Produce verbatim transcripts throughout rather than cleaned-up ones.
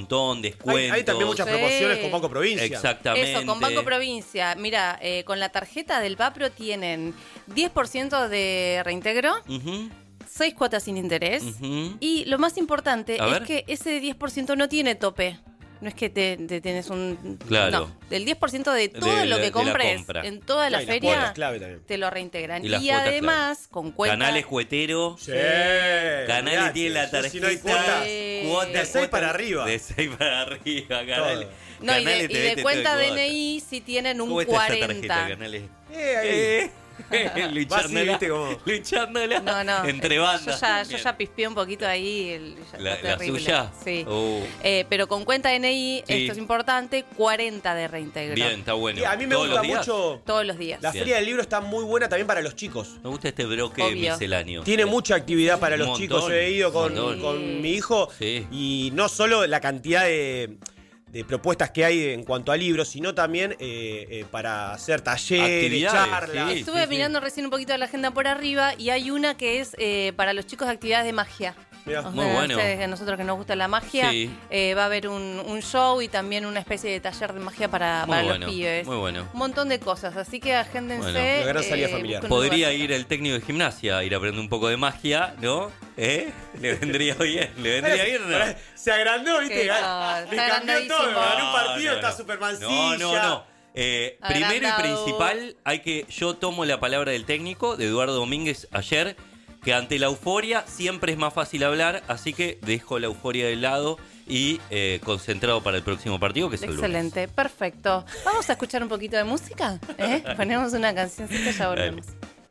montón, descuentos. Hay, hay también muchas Sí. promociones con Banco Provincia. Exactamente. Eso, con Banco Provincia. Mira, eh, con la tarjeta del Vapro tienen diez por ciento de reintegro, Ujú, seis cuotas sin interés. ujú. Y lo más importante A es ver. que ese diez por ciento no tiene tope. No es que te, te tienes un... Claro. No, del diez por ciento de todo De lo la- que de la compres compra. en toda la Claro, y las feria, cuotas clave también. te lo reintegran. Y Y, las cuotas además, con cuenta... Canales Juguetero. Sí. Canales mirate, tiene la eso tarjeta. Si no hay cuotas, Sí. cuota, de seis cuota, para arriba. De seis para arriba, Canales. No, y de, Canales y te de mete cuenta todo de D cuota. N I sí tienen un ¿Cómo está esa cuarenta. tarjeta, Canales? Eh, ahí. Eh, Vas así, luchándola, viste, como- luchándola No, no. entre eh, bandas. Yo ya, yo Bien. ya pispié un poquito ahí. El, ya ¿La, está la terrible. suya? Sí. Oh, Eh, pero con cuenta D N I, Sí. esto es importante, cuarenta de reintegro. bien, está bueno. Y a mí me ¿Todos gusta los días? mucho. Todos los días. La Bien. Feria del Libro está muy buena también para los chicos. Me gusta este bloque Obvio. misceláneo. Tiene mucha actividad para Un los montón, chicos. Yo he ido con, un montón. con mi hijo Sí. y no solo la cantidad de, de propuestas que hay en cuanto a libros, sino también eh, eh, para hacer talleres, Actividades, charlas. sí. Estuve mirando recién un poquito de la agenda por arriba y hay una que es eh, para los chicos de actividades de magia. Mirá. O Muy sea, bueno. ustedes, a nosotros que nos gusta la magia, Sí. eh, va a haber un, un show y también una especie de taller de magia para, Muy para bueno, los pibes. muy bueno. Un montón de cosas, así que agéndense. Bueno. Una gran salida familiar. busquen un Podría lugar. ir el técnico de gimnasia, ir a aprender un poco de magia, ¿no? ¿Eh? Le vendría bien, le vendría bien, ¿no? Se agrandó, ¿viste? Que no, Le está cambió todo. agrandadísimo. Ganó un partido, No, está no. Supermancilla. No, no, no. Eh, primero y Agrandado. principal, hay que yo tomo la palabra del técnico, de Eduardo Domínguez, ayer, que ante la euforia siempre es más fácil hablar, así que dejo la euforia de lado y eh, concentrado para el próximo partido, que es el lunes. Excelente, perfecto. Vamos a escuchar un poquito de música. ¿eh? Ponemos una cancioncita y ya volvemos.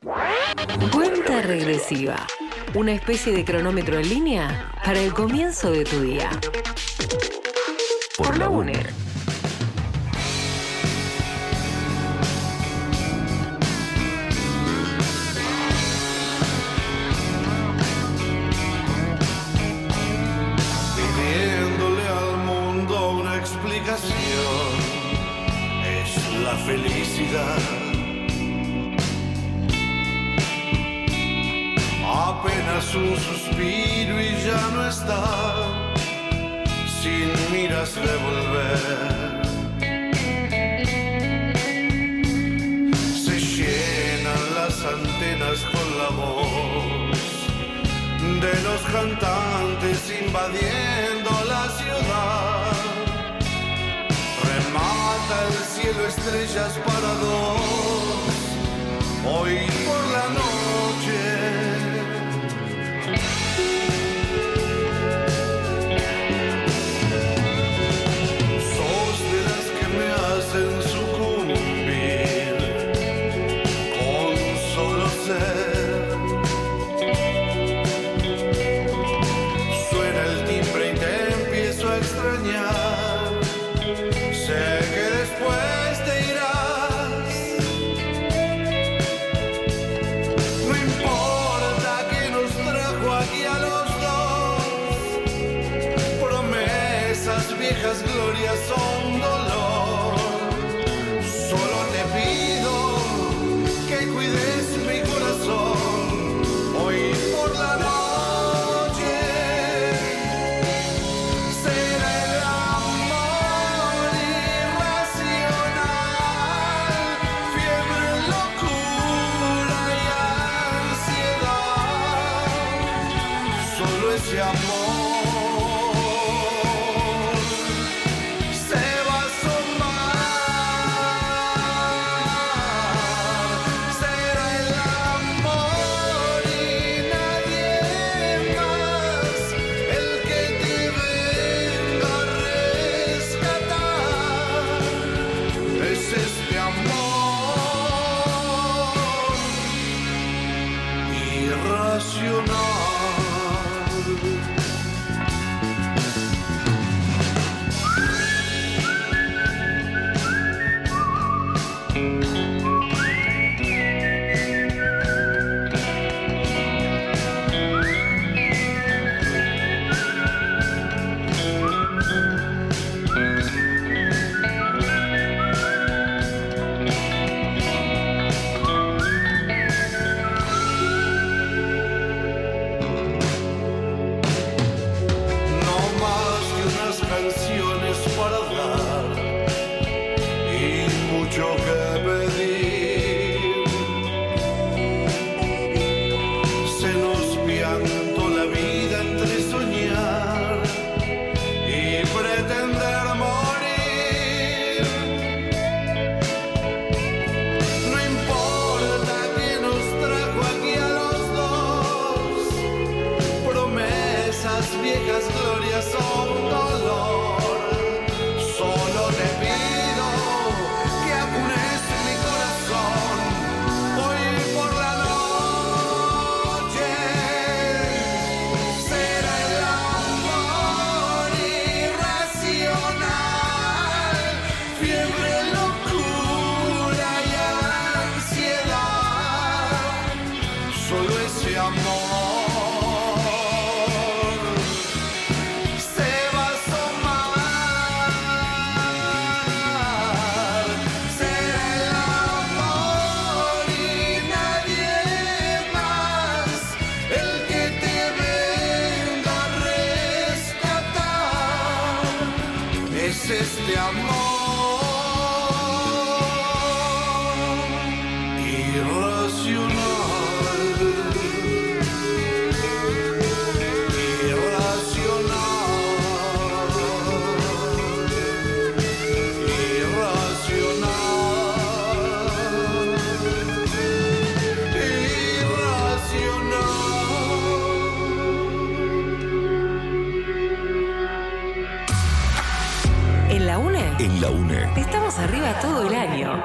Cuenta regresiva. Una especie de cronómetro en línea para el comienzo de tu día. Por la U N E R. Pidiéndole al mundo una explicación es la felicidad. Apenas un suspiro y ya no está, sin miras de volver. Se llenan las antenas con la voz de los cantantes invadiendo la ciudad. Remata el cielo estrellas para dos, hoy por la noche. Sos de las que me hacen sucumbir con solo ser. Suena el timbre y te empiezo a extrañar. Sé que después te irás. No importa que nos trajo aquí a los dos. Promesas, viejas glorias son dolor. Solo te pido que cuides mi corazón hoy por la noche. Será el amor irracional, fiebre, locura y ansiedad. Solo ese amor será es este amor irracional. En la UNE. Estamos arriba todo el año.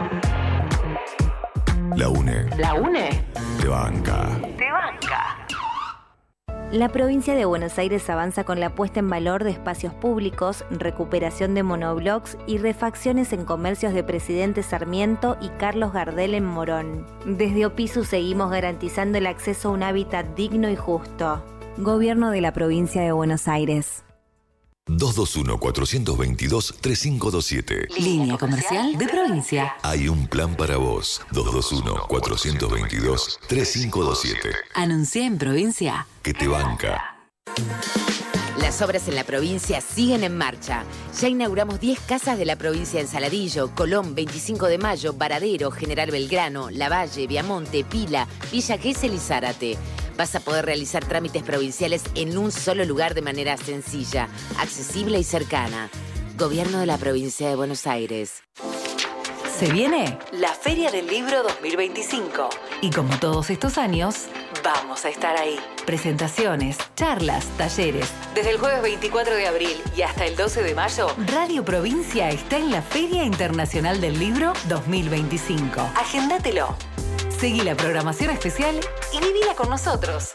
La UNE. La UNE Te banca. te banca. La provincia de Buenos Aires avanza con la puesta en valor de espacios públicos, recuperación de monoblocks y refacciones en comercios de Presidente Sarmiento y Carlos Gardel en Morón. Desde Opisu seguimos garantizando el acceso a un hábitat digno y justo. Gobierno de la provincia de Buenos Aires. dos dos uno, cuatro dos dos, tres cinco dos siete. Línea comercial de provincia. Hay un plan para vos. dos dos uno, cuatro dos dos, tres cinco dos siete. Anuncié en provincia. Que te banca. Las obras en la provincia siguen en marcha. Ya inauguramos diez casas de la provincia en Saladillo, Colón, veinticinco de mayo, Varadero, General Belgrano, Lavalle, Viamonte, Pila, Villa Gesell y Zárate. Vas a poder realizar trámites provinciales en un solo lugar de manera sencilla, accesible y cercana. Gobierno de la provincia de Buenos Aires. Se viene la Feria del Libro dos mil veinticinco. Y como todos estos años, vamos a estar ahí. Presentaciones, charlas, talleres. Desde el jueves veinticuatro de abril y hasta el doce de mayo, Radio Provincia está en la Feria Internacional del Libro dos mil veinticinco. Agéndatelo. Seguí la programación especial y vivila con nosotros.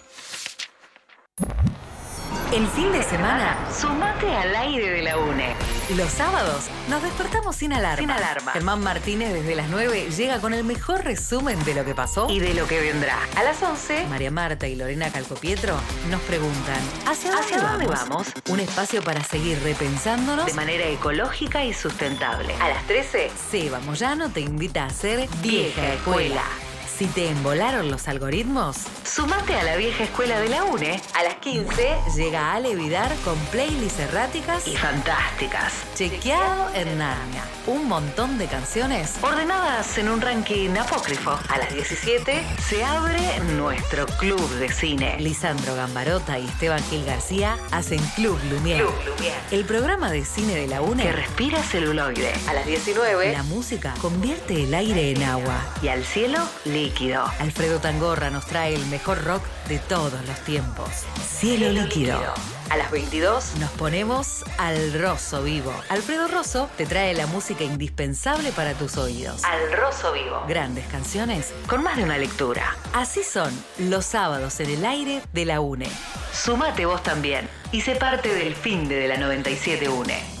El fin de semana, sumate al aire de la UNE. Los sábados nos despertamos sin alarma. Sin alarma. Germán Martínez desde las nueve llega con el mejor resumen de lo que pasó y de lo que vendrá. A las once, María Marta y Lorena Calcopietro nos preguntan ¿Hacia dónde, ¿Hacia dónde vamos? vamos? Un espacio para seguir repensándonos de manera ecológica y sustentable. A las trece, Seba Moyano te invita a hacer Vieja Escuela. Si te embolaron los algoritmos, sumate a la vieja escuela de la UNE. A las quince llega Ale Vidar con playlists erráticas y fantásticas. Chequeado en Narnia. Un montón de canciones ordenadas en un ranking apócrifo. A las diecisiete se abre nuestro club de cine. Lisandro Gambarota y Esteban Gil García hacen Club Lumière. Club Lumière. El programa de cine de la UNE que respira celuloide. A las diecinueve, la música convierte el aire en agua y al cielo líquido. Alfredo Tangorra nos trae el mejor rock de todos los tiempos. Cielo, Cielo líquido. líquido. A las veintidós nos ponemos al Rosso Vivo. Alfredo Rosso te trae la música indispensable para tus oídos. Al Rosso Vivo. Grandes canciones con más de una lectura. Así son los sábados en el aire de la UNE. Sumate vos también y sé parte del fin de la noventa y siete UNE.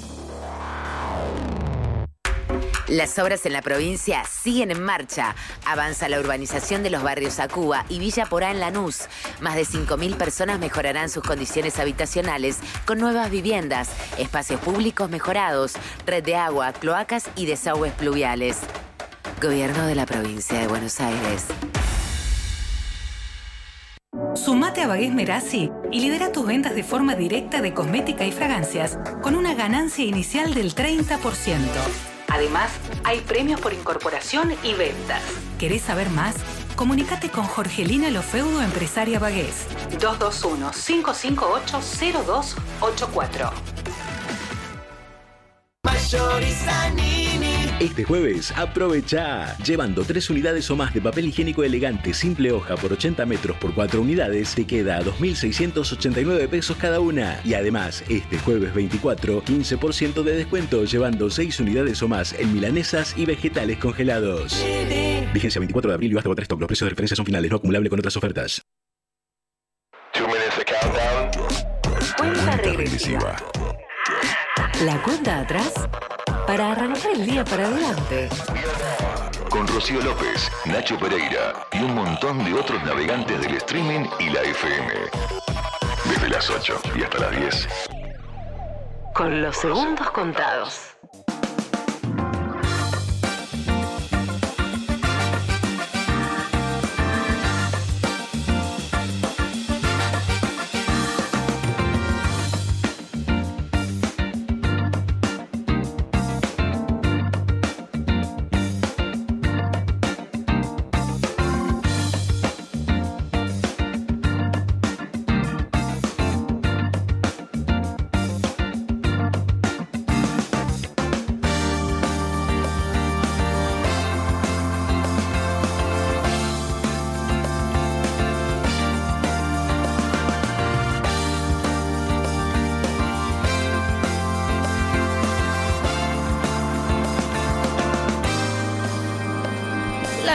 Las obras en la provincia siguen en marcha. Avanza la urbanización de los barrios Acuba y Villa Porá en Lanús. Más de cinco mil personas mejorarán sus condiciones habitacionales con nuevas viviendas, espacios públicos mejorados, red de agua, cloacas y desagües pluviales. Gobierno de la provincia de Buenos Aires. Sumate a Bagués Merazzi y lidera tus ventas de forma directa de cosmética y fragancias con una ganancia inicial del treinta por ciento. Además, hay premios por incorporación y ventas. ¿Querés saber más? Comunícate con Jorgelina Lofeudo, empresaria Bagués. dos dos uno, cinco cinco ocho, cero dos ocho cuatro. Este jueves, aprovecha. Llevando tres unidades o más de papel higiénico elegante simple hoja por ochenta metros por cuatro unidades, te queda a dos mil seiscientos ochenta y nueve pesos cada una. Y además, este jueves veinticuatro, quince por ciento de descuento llevando seis unidades o más en milanesas y vegetales congelados. Vigencia veinticuatro de abril y hasta agotar stock. Los precios de referencia son finales, no acumulable con otras ofertas. Cuenta regresiva. La cuenta atrás para arrancar el día para adelante. Con Rocío López, Nacho Pereira y un montón de otros navegantes del streaming y la F M. Desde las ocho y hasta las diez. Con los segundos contados.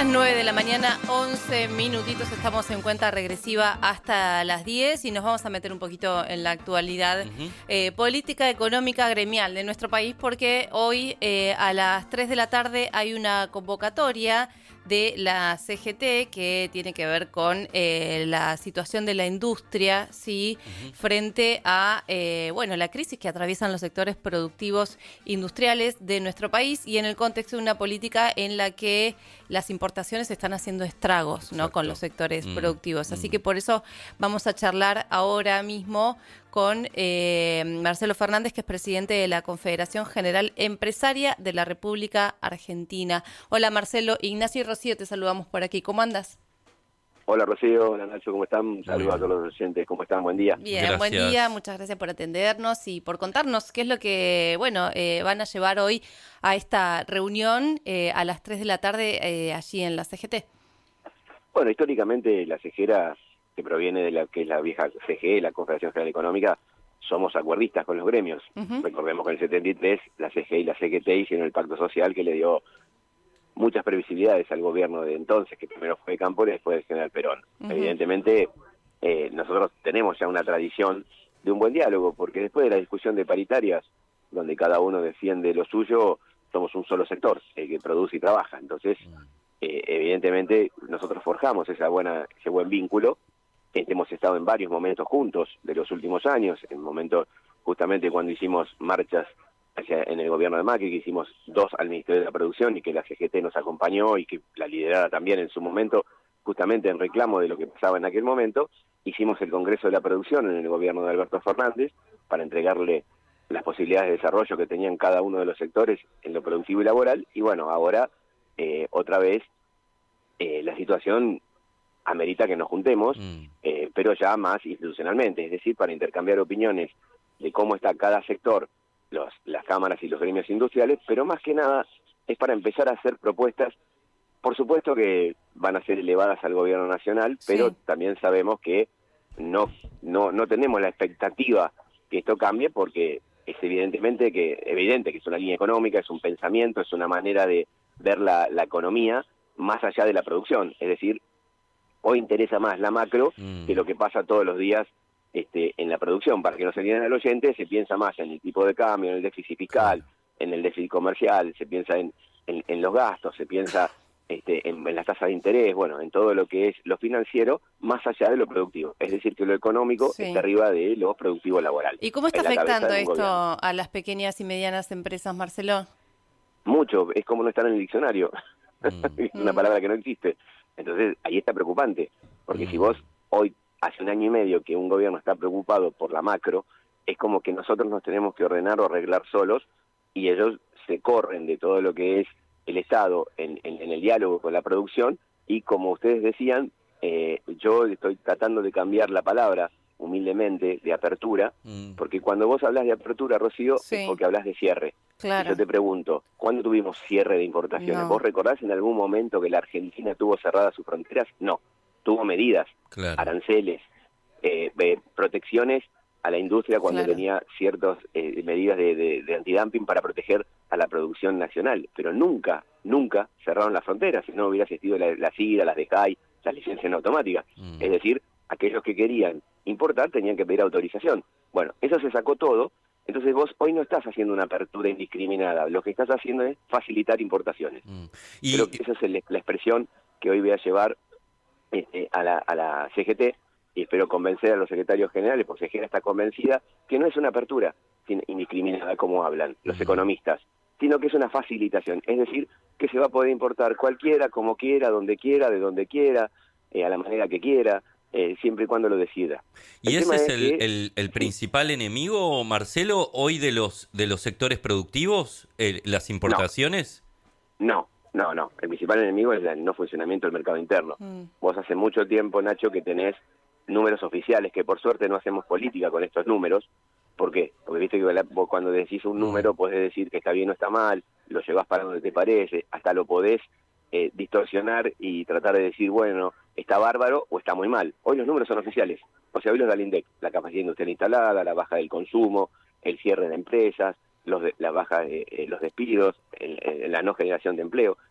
las nueve de la mañana, once minutitos, estamos en cuenta regresiva hasta las diez y nos vamos a meter un poquito en la actualidad uh-huh. eh, política, económica, gremial de nuestro país, porque hoy eh, a las tres de la tarde hay una convocatoria de la C G T que tiene que ver con eh, la situación de la industria, sí, uh-huh. frente a eh, bueno, la crisis que atraviesan los sectores productivos industriales de nuestro país y en el contexto de una política en la que las importaciones están haciendo estragos, ¿no? Con los sectores mm, productivos. Así mm. que por eso vamos a charlar ahora mismo con eh, Marcelo Fernández, que es presidente de la Confederación General Empresaria de la República Argentina. Hola Marcelo, Ignacio y Rocío, te saludamos por aquí. ¿Cómo andas? Hola Rocío, hola Nacho, ¿cómo están? Saludos a todos los oyentes, ¿cómo están? Buen día. Bien, gracias. Buen día, muchas gracias por atendernos y por contarnos qué es lo que, bueno, eh, van a llevar hoy a esta reunión eh, a las tres de la tarde eh, allí en la C G T. Bueno, históricamente la C G E, que proviene de la que es la vieja C G E, la Confederación General Económica, somos acuerdistas con los gremios. Uh-huh. Recordemos que en el setenta y tres la C G E y la C G T hicieron el pacto social que le dio muchas previsibilidades al gobierno de entonces, que primero fue Cámpora y después del general Perón. Uh-huh. Evidentemente, eh, nosotros tenemos ya una tradición de un buen diálogo, porque después de la discusión de paritarias, donde cada uno defiende lo suyo, somos un solo sector, el que produce y trabaja. Entonces, eh, evidentemente, nosotros forjamos esa buena, ese buen vínculo. Este, hemos estado en varios momentos juntos de los últimos años, en momentos justamente cuando hicimos marchas hacia, en el gobierno de Macri, que hicimos dos al Ministerio de la Producción y que la C G T nos acompañó y que la liderara también en su momento, justamente en reclamo de lo que pasaba en aquel momento. Hicimos el Congreso de la Producción en el gobierno de Alberto Fernández para entregarle las posibilidades de desarrollo que tenían cada uno de los sectores en lo productivo y laboral. Y bueno, ahora eh, otra vez eh, la situación amerita que nos juntemos, mm. eh, pero ya más institucionalmente, es decir, para intercambiar opiniones de cómo está cada sector, los, las cámaras y los gremios industriales, pero más que nada es para empezar a hacer propuestas, por supuesto que van a ser elevadas al gobierno nacional, sí. pero también sabemos que no, no, no tenemos la expectativa que esto cambie, porque es evidentemente que, evidente que es una línea económica, es un pensamiento, es una manera de ver la, la economía más allá de la producción, es decir, hoy interesa más la macro mm. que lo que pasa todos los días este, en la producción. Para que no se entiendan al oyente, se piensa más en el tipo de cambio, en el déficit fiscal, claro. en el déficit comercial, se piensa en, en, en los gastos, se piensa este, en, en las tasas de interés, bueno, en todo lo que es lo financiero, más allá de lo productivo. Es decir, que lo económico sí. está arriba de lo productivo laboral. ¿Y cómo está afectando esto gobierno. a las pequeñas y medianas empresas, Marcelo? Mucho, es como no estar en el diccionario. Mm. Es una palabra que no existe. Entonces, ahí está preocupante, porque mm. si vos hoy, hace un año y medio que un gobierno está preocupado por la macro, es como que nosotros nos tenemos que ordenar o arreglar solos, y ellos se corren de todo lo que es el Estado en, en, en el diálogo con la producción, y como ustedes decían, eh, yo estoy tratando de cambiar la palabra, humildemente, de apertura, mm. porque cuando vos hablas de apertura, Rocío, sí. es porque hablas de cierre. Claro. Yo te pregunto, ¿cuándo tuvimos cierre de importaciones? No. ¿Vos recordás en algún momento que la Argentina tuvo cerradas sus fronteras? No, tuvo medidas, claro. aranceles, eh, eh, protecciones a la industria cuando claro. tenía ciertas eh, medidas de, de, de antidumping para proteger a la producción nacional, pero nunca, nunca cerraron las fronteras, si no hubiera existido la, la SIDA, las de C A I, las licencias no automáticas. Mm. Es decir, aquellos que querían importar tenían que pedir autorización. Bueno, eso se sacó todo. Entonces vos hoy no estás haciendo una apertura indiscriminada, lo que estás haciendo es facilitar importaciones. Mm. Y creo que esa es el, la expresión que hoy voy a llevar este, a, la, a la C G T, y espero convencer a los secretarios generales, porque C G T está convencida que no es una apertura indiscriminada como hablan los mm. economistas, sino que es una facilitación, es decir, que se va a poder importar cualquiera, como quiera, donde quiera, de donde quiera, eh, a la manera que quiera, Eh, siempre y cuando lo decida. ¿Y el ese es, es el, que, el, el principal sí. enemigo, Marcelo, hoy de los de los sectores productivos, eh, las importaciones? No, no, no. El principal enemigo es el no funcionamiento del mercado interno. Mm. Vos hace mucho tiempo, Nacho, que tenés números oficiales, que por suerte no hacemos política con estos números. ¿Por qué? Porque viste que vos cuando decís un número podés decir que está bien o está mal, lo llevás para donde te parece, hasta lo podés eh, distorsionar y tratar de decir, bueno, está bárbaro o está muy mal. Hoy los números son oficiales. O sea, hoy los da el INDEC, la capacidad industrial instalada, la baja del consumo, el cierre de empresas, los de, la baja de eh, los despidos, el, el, la no generación de empleo.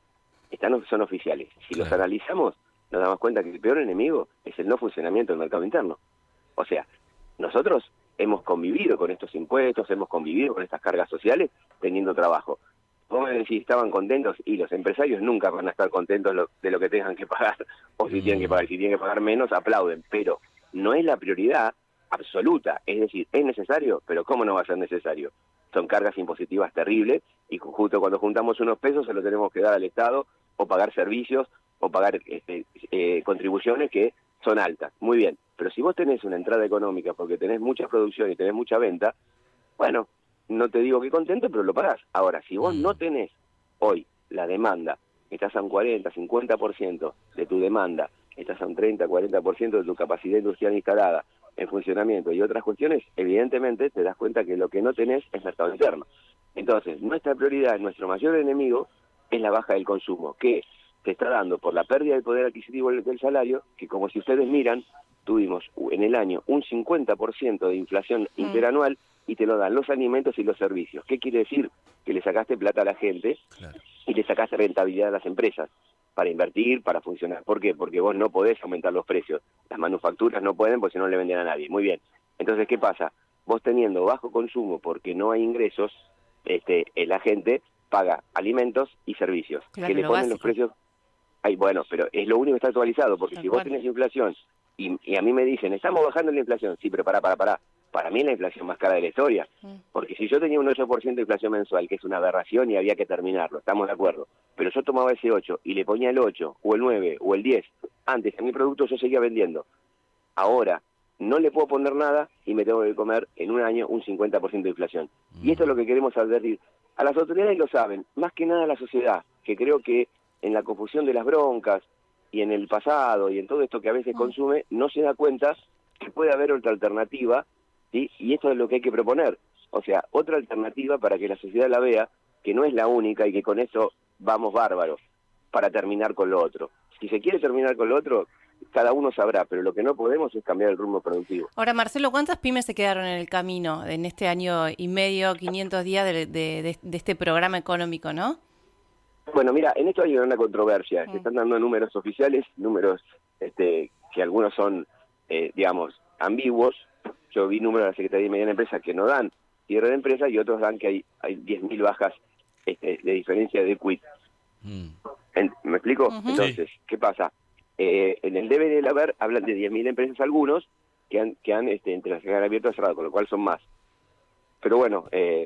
están, son oficiales. Si Claro. los analizamos, nos damos cuenta que el peor enemigo es el no funcionamiento del mercado interno. O sea, nosotros hemos convivido con estos impuestos, hemos convivido con estas cargas sociales teniendo trabajo. Vos me decís, estaban contentos, y los empresarios nunca van a estar contentos lo, de lo que tengan que pagar, o si mm. tienen que pagar, si tienen que pagar menos, aplauden, pero no es la prioridad absoluta, es decir, es necesario, pero ¿cómo no va a ser necesario? Son cargas impositivas terribles, y justo cuando juntamos unos pesos se los tenemos que dar al Estado, o pagar servicios, o pagar este, eh, contribuciones que son altas. Muy bien, pero si vos tenés una entrada económica porque tenés mucha producción y tenés mucha venta, bueno, no te digo que contento, pero lo pagás. Ahora, si vos no tenés hoy la demanda, estás a un cuarenta, cincuenta por ciento de tu demanda, estás a un treinta, cuarenta por ciento de tu capacidad industrial instalada en funcionamiento y otras cuestiones, evidentemente te das cuenta que lo que no tenés es mercado interno. Entonces, nuestra prioridad, nuestro mayor enemigo, es la baja del consumo, que se está dando por la pérdida del poder adquisitivo del salario, que como si ustedes miran, tuvimos en el año un cincuenta por ciento de inflación mm. interanual, y te lo dan los alimentos y los servicios. ¿Qué quiere decir? Que le sacaste plata a la gente, claro, y le sacaste rentabilidad a las empresas para invertir, para funcionar. ¿Por qué? Porque vos no podés aumentar los precios. Las manufacturas no pueden porque si no le venden a nadie. Muy bien. Entonces, ¿qué pasa? Vos teniendo bajo consumo porque no hay ingresos, este, la gente paga alimentos y servicios. Claro, que le ponen básico. Los precios... Ay, bueno, pero es lo único que está actualizado, porque Tal si vos cual. tenés inflación y, y a mí me dicen, estamos bajando la inflación, sí, pero pará, pará, pará. Para mí es la inflación más cara de la historia, porque si yo tenía un ocho por ciento de inflación mensual, que es una aberración y había que terminarlo, estamos de acuerdo, pero yo tomaba ese ocho y le ponía el ocho, o el nueve, o el diez, antes a mi producto yo seguía vendiendo. Ahora no le puedo poner nada y me tengo que comer en un año un cincuenta por ciento de inflación. Y esto es lo que queremos advertir. A las autoridades lo saben, más que nada a la sociedad, que creo que en la confusión de las broncas y en el pasado y en todo esto que a veces consume, no se da cuenta que puede haber otra alternativa. ¿Sí? Y esto es lo que hay que proponer, o sea, otra alternativa para que la sociedad la vea, que no es la única y que con eso vamos bárbaros para terminar con lo otro. Si se quiere terminar con lo otro, cada uno sabrá, pero lo que no podemos es cambiar el rumbo productivo. Ahora, Marcelo, ¿cuántas pymes se quedaron en el camino en este año y medio, quinientos días de, de, de, de este programa económico, no? Bueno, mira, en esto hay una controversia, mm. se están dando números oficiales, números este, que algunos son, eh, digamos, ambiguos. Yo vi números de la Secretaría de Mediana Empresa que no dan cierre de empresa y otros dan que hay, hay diez mil bajas este, de diferencia de quit. Mm. ¿Me explico? Uh-huh. Entonces, ¿qué pasa? Eh, en el debe del haber hablan de diez mil empresas algunos que han, que han este, entre las que han abierto y cerrado, con lo cual son más. Pero bueno, eh,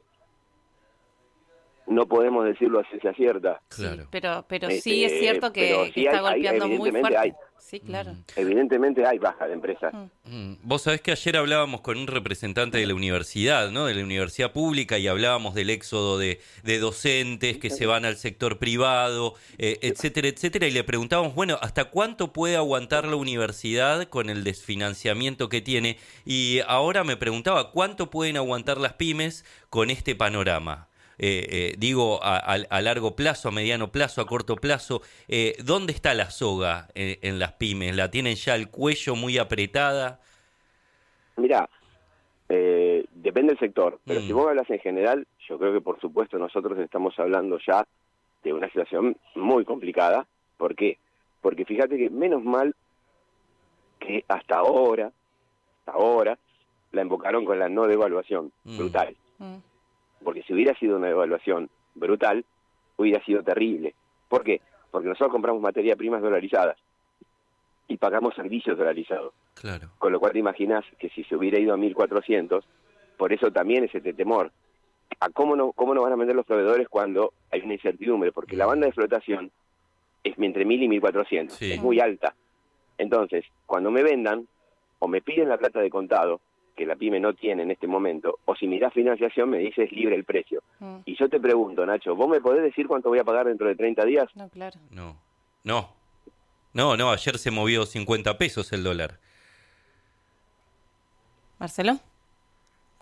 no podemos decirlo a ciencia cierta. Claro. Sí, pero pero este, sí es cierto que, sí que está hay, golpeando hay, muy fuerte. Hay. Sí, claro. Evidentemente hay baja de empresas. Mm. Vos sabés que ayer hablábamos con un representante de la universidad, ¿no? De la universidad pública, y hablábamos del éxodo de, de docentes que se van al sector privado, eh, etcétera, etcétera, y le preguntábamos, bueno, ¿hasta cuánto puede aguantar la universidad con el desfinanciamiento que tiene? Y ahora me preguntaba, ¿cuánto pueden aguantar las pymes con este panorama? Eh, eh, digo, a, a, a largo plazo, a mediano plazo, a corto plazo, eh, ¿dónde está la soga en, en las pymes? ¿La tienen ya el cuello muy apretada? Mirá, eh, depende del sector, pero mm. si vos hablas en general, yo creo que por supuesto nosotros estamos hablando ya de una situación muy complicada. ¿Por qué? Porque fíjate que menos mal que hasta ahora, hasta ahora, la invocaron con la no devaluación, mm. brutal. Mm. Porque si hubiera sido una devaluación brutal, hubiera sido terrible. ¿Por qué? Porque nosotros compramos materia primas dolarizadas y pagamos servicios dolarizados. Claro. Con lo cual te imaginas que si se hubiera ido a mil cuatrocientos, por eso también es este temor. ¿A cómo no cómo nos van a vender los proveedores cuando hay una incertidumbre? Porque la banda de flotación es entre mil y mil cuatrocientos, sí. Es muy alta. Entonces, cuando me vendan, o me piden la plata de contado, que la pyme no tiene en este momento, o si mirás financiación me dices libre el precio. Mm. Y yo te pregunto, Nacho, ¿vos me podés decir cuánto voy a pagar dentro de treinta días? No, claro. No, no, no, no, ayer se movió cincuenta pesos el dólar. ¿Marcelo?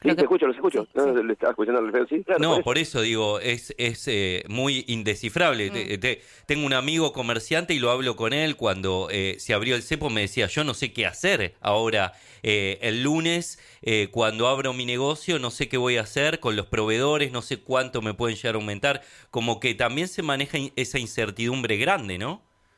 Sí, te escucho, los escucho. Sí, no, sí. Le estaba escuchando al Alfredo, sí, claro. No, por eso, por eso digo, es, es eh, muy indescifrable. Mm. Te, te, tengo un amigo comerciante y lo hablo con él cuando eh, se abrió el cepo, me decía, yo no sé qué hacer ahora eh, el lunes, eh, cuando abro mi negocio, no sé qué voy a hacer con los proveedores, no sé cuánto me pueden llegar a aumentar. Como que también se maneja esa incertidumbre grande, ¿no?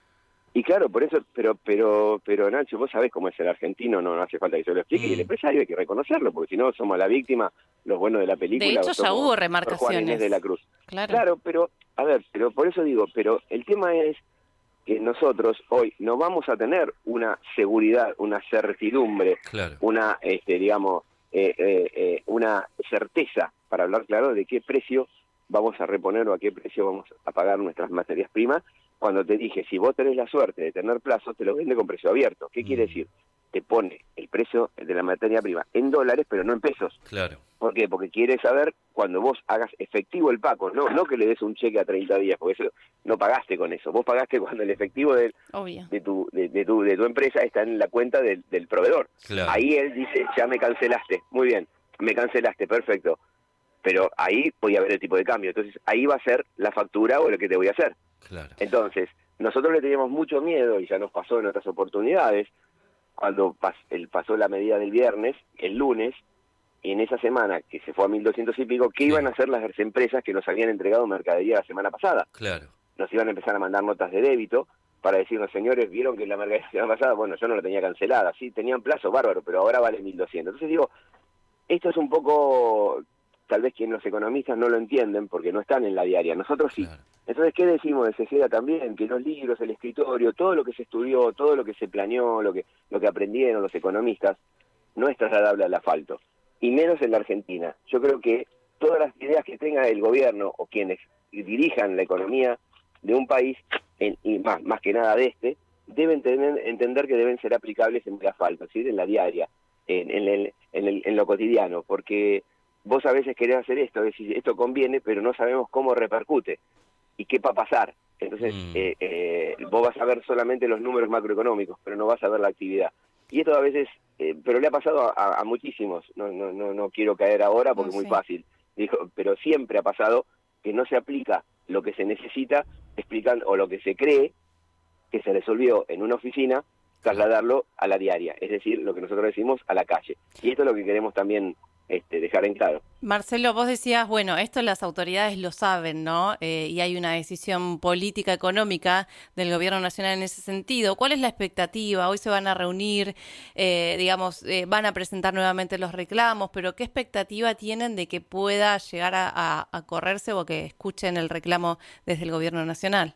Y claro, por eso, pero pero pero Nacho, vos sabés cómo es el argentino, no, no hace falta que yo lo explique, mm. y el empresario hay que reconocerlo, porque si no somos la víctima, los buenos de la película. De hecho ya hubo remarcaciones. Juan Inés de la Cruz. Claro. Claro, pero, a ver, pero por eso digo, pero el tema es que nosotros hoy no vamos a tener una seguridad, una certidumbre, claro. una, este, digamos, eh, eh, eh, una certeza, para hablar claro, de qué precio vamos a reponer o a qué precio vamos a pagar nuestras materias primas. Cuando te dije, si vos tenés la suerte de tener plazos, te lo vende con precio abierto. ¿Qué mm. quiere decir? Te pone el precio de la materia prima en dólares, pero no en pesos. Claro. ¿Por qué? Porque quiere saber cuando vos hagas efectivo el pago, no no que le des un cheque a treinta días, porque eso no pagaste con eso. Vos pagaste cuando el efectivo de, de, tu, de, de, tu, de tu empresa está en la cuenta del, del proveedor. Claro. Ahí él dice, ya me cancelaste. Muy bien, me cancelaste, perfecto. Pero ahí voy a ver el tipo de cambio. Entonces ahí va a ser la factura o lo que te voy a hacer. Claro. Entonces, nosotros le teníamos mucho miedo, y ya nos pasó en otras oportunidades, cuando pas, el, pasó la medida del viernes, el lunes, y en esa semana que se fue a mil doscientos y pico, ¿qué sí. iban a hacer las empresas que nos habían entregado mercadería la semana pasada? Claro. Nos iban a empezar a mandar notas de débito para decirnos, señores, ¿vieron que la mercadería la semana pasada? Bueno, yo no la tenía cancelada, sí, tenían plazo, bárbaro, pero ahora vale mil doscientos. Entonces digo, esto es un poco... Tal vez que los economistas no lo entienden porque no están en la diaria, nosotros sí. Claro. Entonces, ¿qué decimos de Cejeda también? Que los libros, el escritorio, todo lo que se estudió, todo lo que se planeó, lo que lo que aprendieron los economistas, no es trasladable al asfalto. Y menos en la Argentina. Yo creo que todas las ideas que tenga el gobierno o quienes dirijan la economía de un país, en, y más, más que nada de este, deben tener, entender que deben ser aplicables en el asfalto, ¿sí? En la diaria, en, en, el, en, el, en lo cotidiano, porque... Vos a veces querés hacer esto, decís, esto conviene, pero no sabemos cómo repercute y qué va a pasar. Entonces, mm. eh, eh, vos vas a ver solamente los números macroeconómicos, pero no vas a ver la actividad. Y esto a veces, eh, pero le ha pasado a, a muchísimos, no, no, no, no quiero caer ahora porque es muy fácil, dijo, pero siempre ha pasado que no se aplica lo que se necesita, explican, o lo que se cree que se resolvió en una oficina, trasladarlo a la diaria, es decir, lo que nosotros decimos a la calle. Y esto es lo que queremos también Este, dejar en claro. Marcelo, vos decías, bueno, esto las autoridades lo saben, ¿no? Eh, y hay una decisión política económica del gobierno nacional en ese sentido. ¿Cuál es la expectativa? Hoy se van a reunir, eh, digamos, eh, van a presentar nuevamente los reclamos, pero ¿qué expectativa tienen de que pueda llegar a, a, a correrse o que escuchen el reclamo desde el gobierno nacional?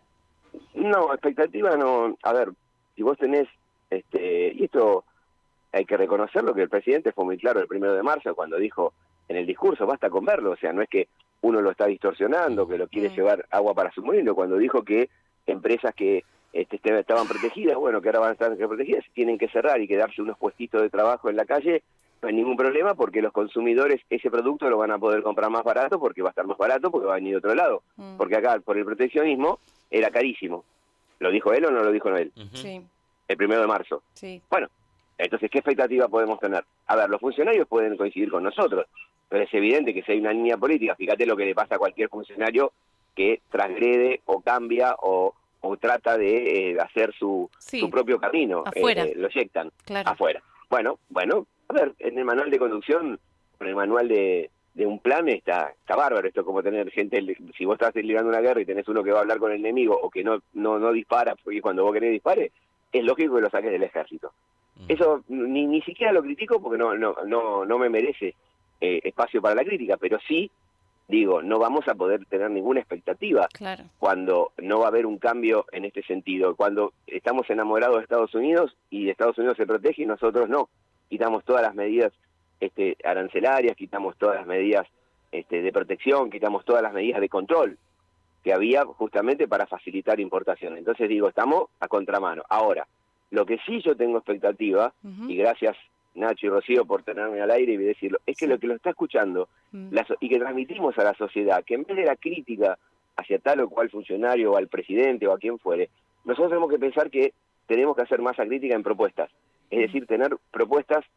No, expectativa no. A ver, si vos tenés, este, y esto... Hay que reconocerlo que el presidente fue muy claro el primero de marzo cuando dijo en el discurso, basta con verlo, o sea, no es que uno lo está distorsionando, que lo quiere mm. llevar agua para su molino, cuando dijo que empresas que este, estaban protegidas, bueno, que ahora van a estar protegidas, tienen que cerrar y quedarse unos puestitos de trabajo en la calle, no hay ningún problema porque los consumidores ese producto lo van a poder comprar más barato porque va a estar más barato porque va a venir de otro lado, mm. porque acá por el proteccionismo era carísimo. ¿Lo dijo él o no lo dijo él? Uh-huh. Sí. El primero de marzo. Sí. Bueno. Entonces, ¿qué expectativa podemos tener? A ver, los funcionarios pueden coincidir con nosotros, pero es evidente que si hay una línea política, fíjate lo que le pasa a cualquier funcionario que transgrede o cambia o, o trata de eh, hacer su, sí. su propio camino. Afuera. Eh, lo eyectan claro. afuera. Bueno, bueno, a ver, en el manual de conducción, en el manual de, de un plan está, está bárbaro. Esto es como tener gente, si vos estás librando una guerra y tenés uno que va a hablar con el enemigo o que no, no, no dispara, porque cuando vos querés dispare, es lógico que lo saques del ejército. Eso ni ni siquiera lo critico porque no no no no me merece eh, espacio para la crítica, pero sí digo, no vamos a poder tener ninguna expectativa claro. cuando no va a haber un cambio en este sentido, cuando estamos enamorados de Estados Unidos y Estados Unidos se protege y nosotros no, quitamos todas las medidas este, arancelarias, quitamos todas las medidas este, de protección, quitamos todas las medidas de control que había justamente para facilitar importación. Entonces digo, estamos a contramano. Ahora, lo que sí yo tengo expectativa, uh-huh. y gracias Nacho y Rocío por tenerme al aire y decirlo, es que sí. lo que lo está escuchando uh-huh. la, y que transmitimos a la sociedad, que en vez de la crítica hacia tal o cual funcionario o al presidente o a quien fuere, nosotros tenemos que pensar que tenemos que hacer masa crítica en propuestas, es uh-huh. decir, tener propuestas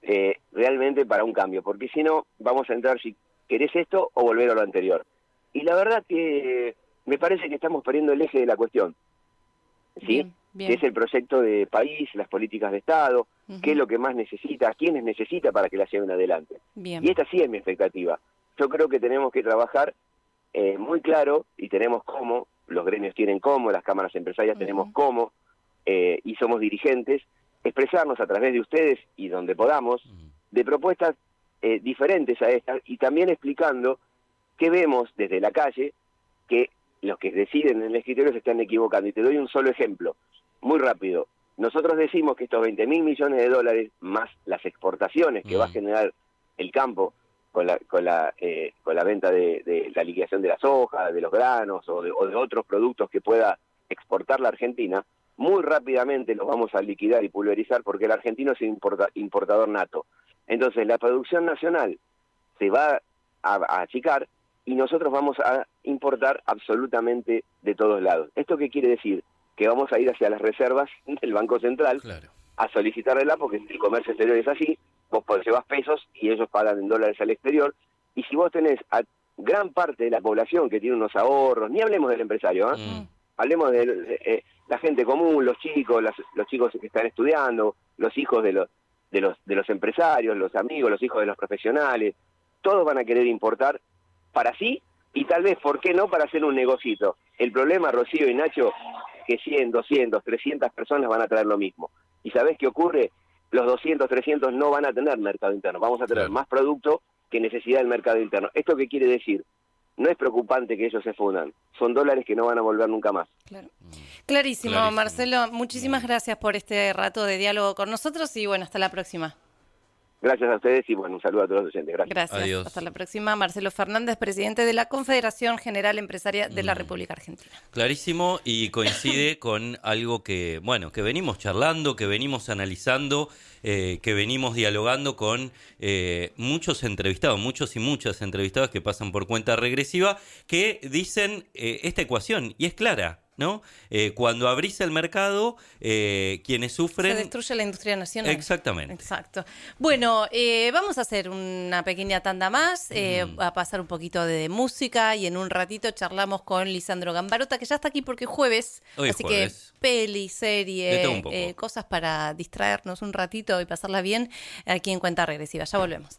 eh, realmente para un cambio, porque si no, vamos a entrar si querés esto o volver a lo anterior. Y la verdad que me parece que estamos perdiendo el eje de la cuestión, ¿sí? Bien, bien. Que es el proyecto de país, las políticas de Estado, uh-huh. qué es lo que más necesita, a quiénes necesita para que la lleven adelante. Bien. Y esta sí es mi expectativa. Yo creo que tenemos que trabajar eh, muy claro, y tenemos cómo, los gremios tienen cómo, las cámaras empresarias uh-huh. tenemos cómo, eh, y somos dirigentes, expresarnos a través de ustedes y donde podamos, uh-huh. de propuestas eh, diferentes a estas, y también explicando qué vemos desde la calle, que los que deciden en el escritorio se están equivocando. Y te doy un solo ejemplo, muy rápido. Nosotros decimos que estos veinte mil millones de dólares, más las exportaciones que uh-huh. va a generar el campo con la con la eh, con la venta de, de la liquidación de la soja, de los granos o de, o de otros productos que pueda exportar la Argentina, muy rápidamente los vamos a liquidar y pulverizar, porque el argentino es un importa, importador nato. Entonces la producción nacional se va a, a achicar, y nosotros vamos a importar absolutamente de todos lados. ¿Esto qué quiere decir? Que vamos a ir hacia las reservas del Banco Central claro. a solicitarla, porque el comercio exterior es así, vos llevas pesos y ellos pagan en dólares al exterior, y si vos tenés a gran parte de la población que tiene unos ahorros, ni hablemos del empresario, ¿eh? Mm. hablemos de, de, de la gente común, los chicos, las, los chicos que están estudiando, los hijos de los, de los, de los empresarios, los amigos, los hijos de los profesionales, todos van a querer importar para sí, y tal vez, ¿por qué no?, para hacer un negocito. El problema, Rocío y Nacho, que cien, doscientas, trescientas personas van a traer lo mismo. ¿Y sabés qué ocurre? Los doscientos, trescientos no van a tener mercado interno. Vamos a tener claro. más producto que necesidad del mercado interno. ¿Esto qué quiere decir? No es preocupante que ellos se fundan. Son dólares que no van a volver nunca más. Claro. Clarísimo, Clarísimo, Marcelo. Muchísimas gracias por este rato de diálogo con nosotros y bueno, hasta la próxima. Gracias a ustedes y bueno, un saludo a todos los oyentes. Gracias. Gracias. Adiós. Hasta la próxima. Marcelo Fernández, presidente de la Confederación General Empresaria de la República Argentina. Clarísimo, y coincide con algo que, bueno, que venimos charlando, que venimos analizando, eh, que venimos dialogando con eh, muchos entrevistados, muchos y muchas entrevistadas que pasan por cuenta regresiva, que dicen eh, esta ecuación, y es clara, ¿no? Eh, cuando abrís el mercado, eh, quienes sufren... Se destruye la industria nacional. Exactamente. Exacto. Bueno, eh, vamos a hacer una pequeña tanda más, eh, mm. a pasar un poquito de música, y en un ratito charlamos con Lisandro Gambarota, que ya está aquí porque es jueves. Hoy es así jueves. Que peli, serie, eh, cosas para distraernos un ratito y pasarla bien aquí en Cuenta Regresiva. Ya volvemos.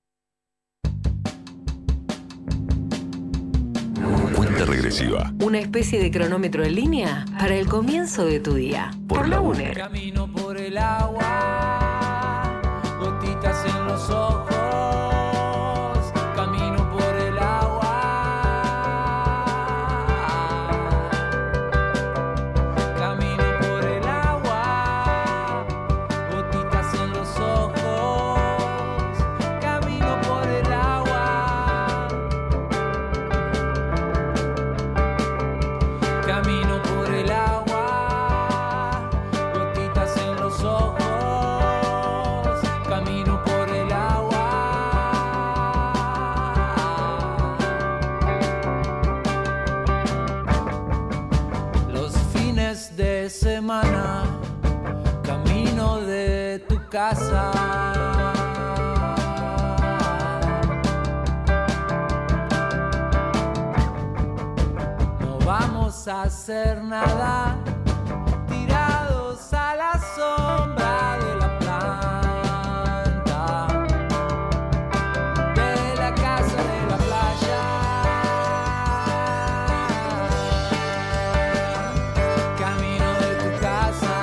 Cuenta Regresiva. Una especie de cronómetro en línea para el comienzo de tu día. Por, por la UNE. Camino por el agua, gotitas en los ojos. Camino por el agua. Camino por el agua, gotitas en los ojos. Camino por el agua. Camino por el agua, gotitas en los ojos. Camino por el agua. Los fines de semana, camino de tu casa. No vamos a hacer nada, tirados a la sombra de la planta, de la casa de la playa. Camino de tu casa.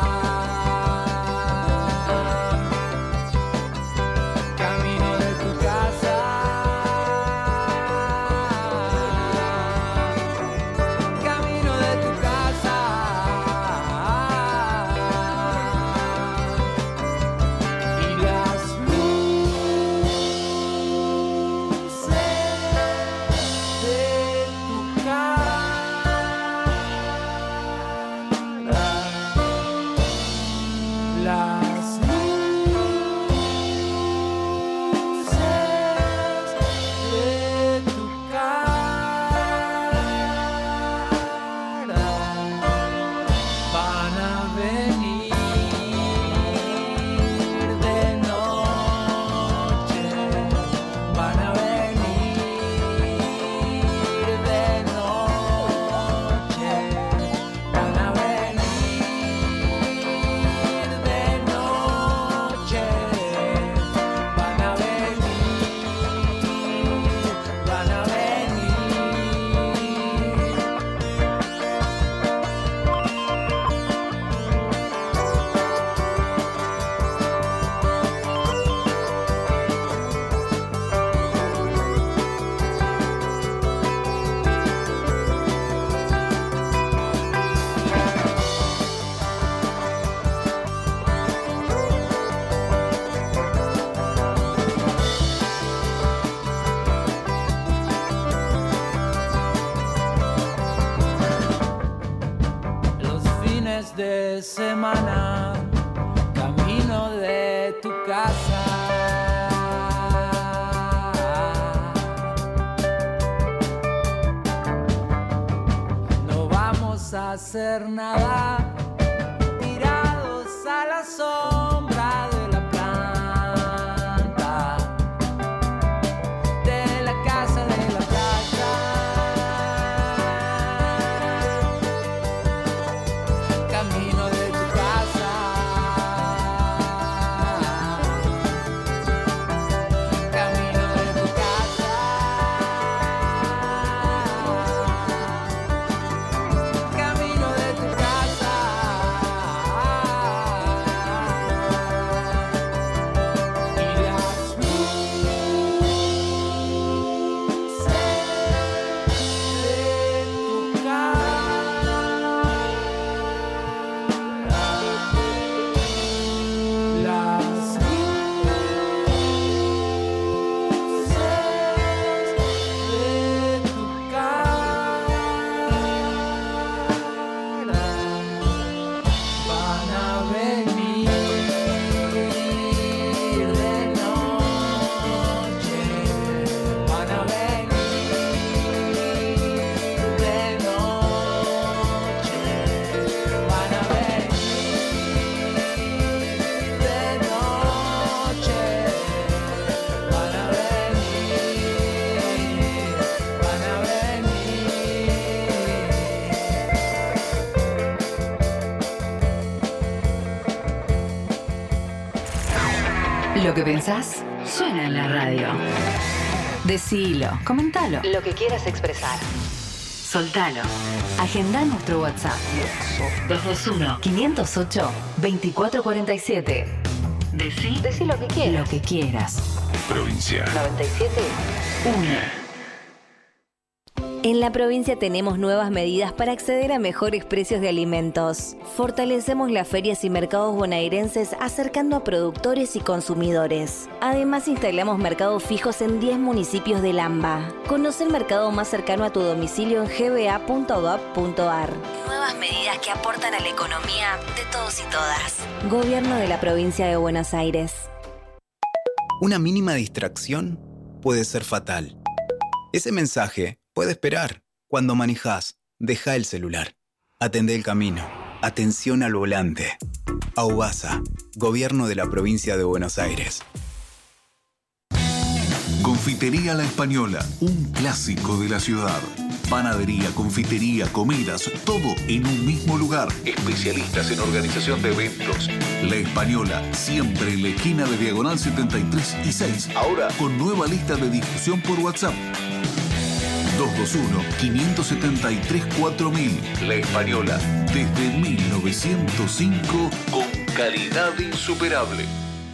Camino de tu casa. Camino de tu casa. fines de semana, camino de tu casa. No vamos a hacer nada, tirados a la sombra de la planta, de la casa de la playa. Camino de tu casa, camino de tu casa, camino de tu casa. Y las luces de tu cara, las luces de tu cara van a venir de noche, van a venir de noche, van a venir de noche, van a venir, van a Lo que pensás suena en la radio. Decilo, comentalo. Lo que quieras expresar. Soltalo. Agendá nuestro WhatsApp. dos dos uno, quinientos ocho, veinticuatro cuarenta y siete. Decí, Decí lo que quieras. Lo que quieras. Provincia. noventa y siete uno. En la provincia tenemos nuevas medidas para acceder a mejores precios de alimentos. Fortalecemos las ferias y mercados bonaerenses acercando a productores y consumidores. Además, instalamos mercados fijos en diez municipios del AMBA. Conoce el mercado más cercano a tu domicilio en g b a punto gov punto a r. Nuevas medidas que aportan a la economía de todos y todas. Gobierno de la provincia de Buenos Aires. Una mínima distracción puede ser fatal. Ese mensaje puede esperar. Cuando manejás, deja el celular. Atendé el camino. Atención al volante. AUBASA, Gobierno de la Provincia de Buenos Aires. Confitería La Española, un clásico de la ciudad. Panadería, confitería, comidas, todo en un mismo lugar. Especialistas en organización de eventos. La Española, siempre en la esquina de Diagonal setenta y tres y seis. Ahora con nueva lista de difusión por WhatsApp. dos dos uno, quinientos setenta y tres, cuatro mil. La Española, desde mil novecientos cinco, con calidad insuperable.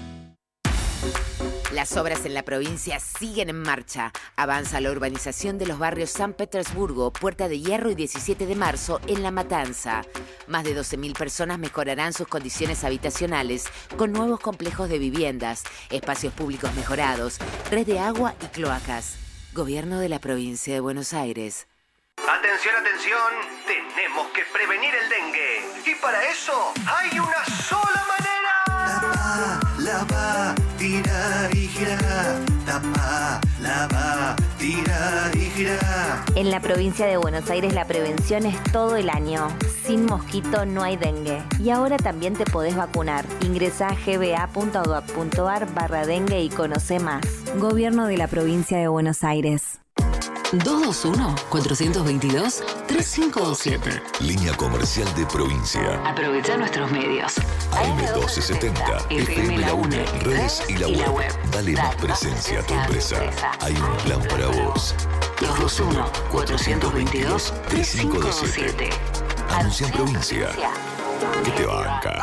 Las obras en la provincia siguen en marcha. Avanza la urbanización de los barrios San Petersburgo, Puerta de Hierro y diecisiete de marzo en La Matanza. Más de doce mil personas mejorarán sus condiciones habitacionales con nuevos complejos de viviendas, espacios públicos mejorados, red de agua y cloacas. Gobierno de la Provincia de Buenos Aires. Atención, atención, tenemos que prevenir el dengue. Y para eso hay una sola manera. Tapa, lava, tirar y girar. Tapa, lava, tirar y girar. En la provincia de Buenos Aires la prevención es todo el año. Sin mosquito no hay dengue. Y ahora también te podés vacunar. Ingresá a g b a punto gov punto a r barra dengue y conoce más. Gobierno de la Provincia de Buenos Aires. dos dos uno, cuatro dos dos, tres cinco dos siete. Línea comercial de provincia. Aprovecha nuestros medios. A M doce setenta, F M La UNE, redes y la web. Dale más presencia a tu empresa. Hay un plan para vos. dos dos uno, cuatro dos dos, tres cinco dos siete. Anuncia en provincia. ¿Qué te banca?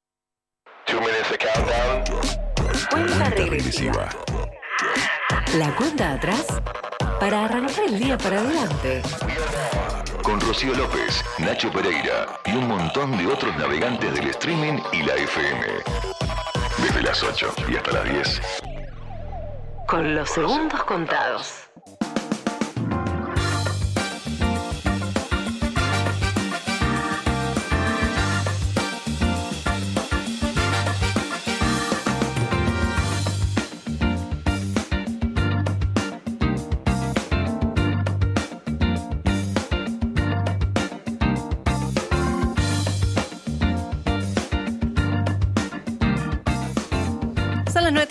Cuenta regresiva. La cuenta atrás para arrancar el día para adelante. Con Rocío López, Nacho Pereira y un montón de otros navegantes del streaming y la F M. Desde las ocho y hasta las diez. Con los segundos contados.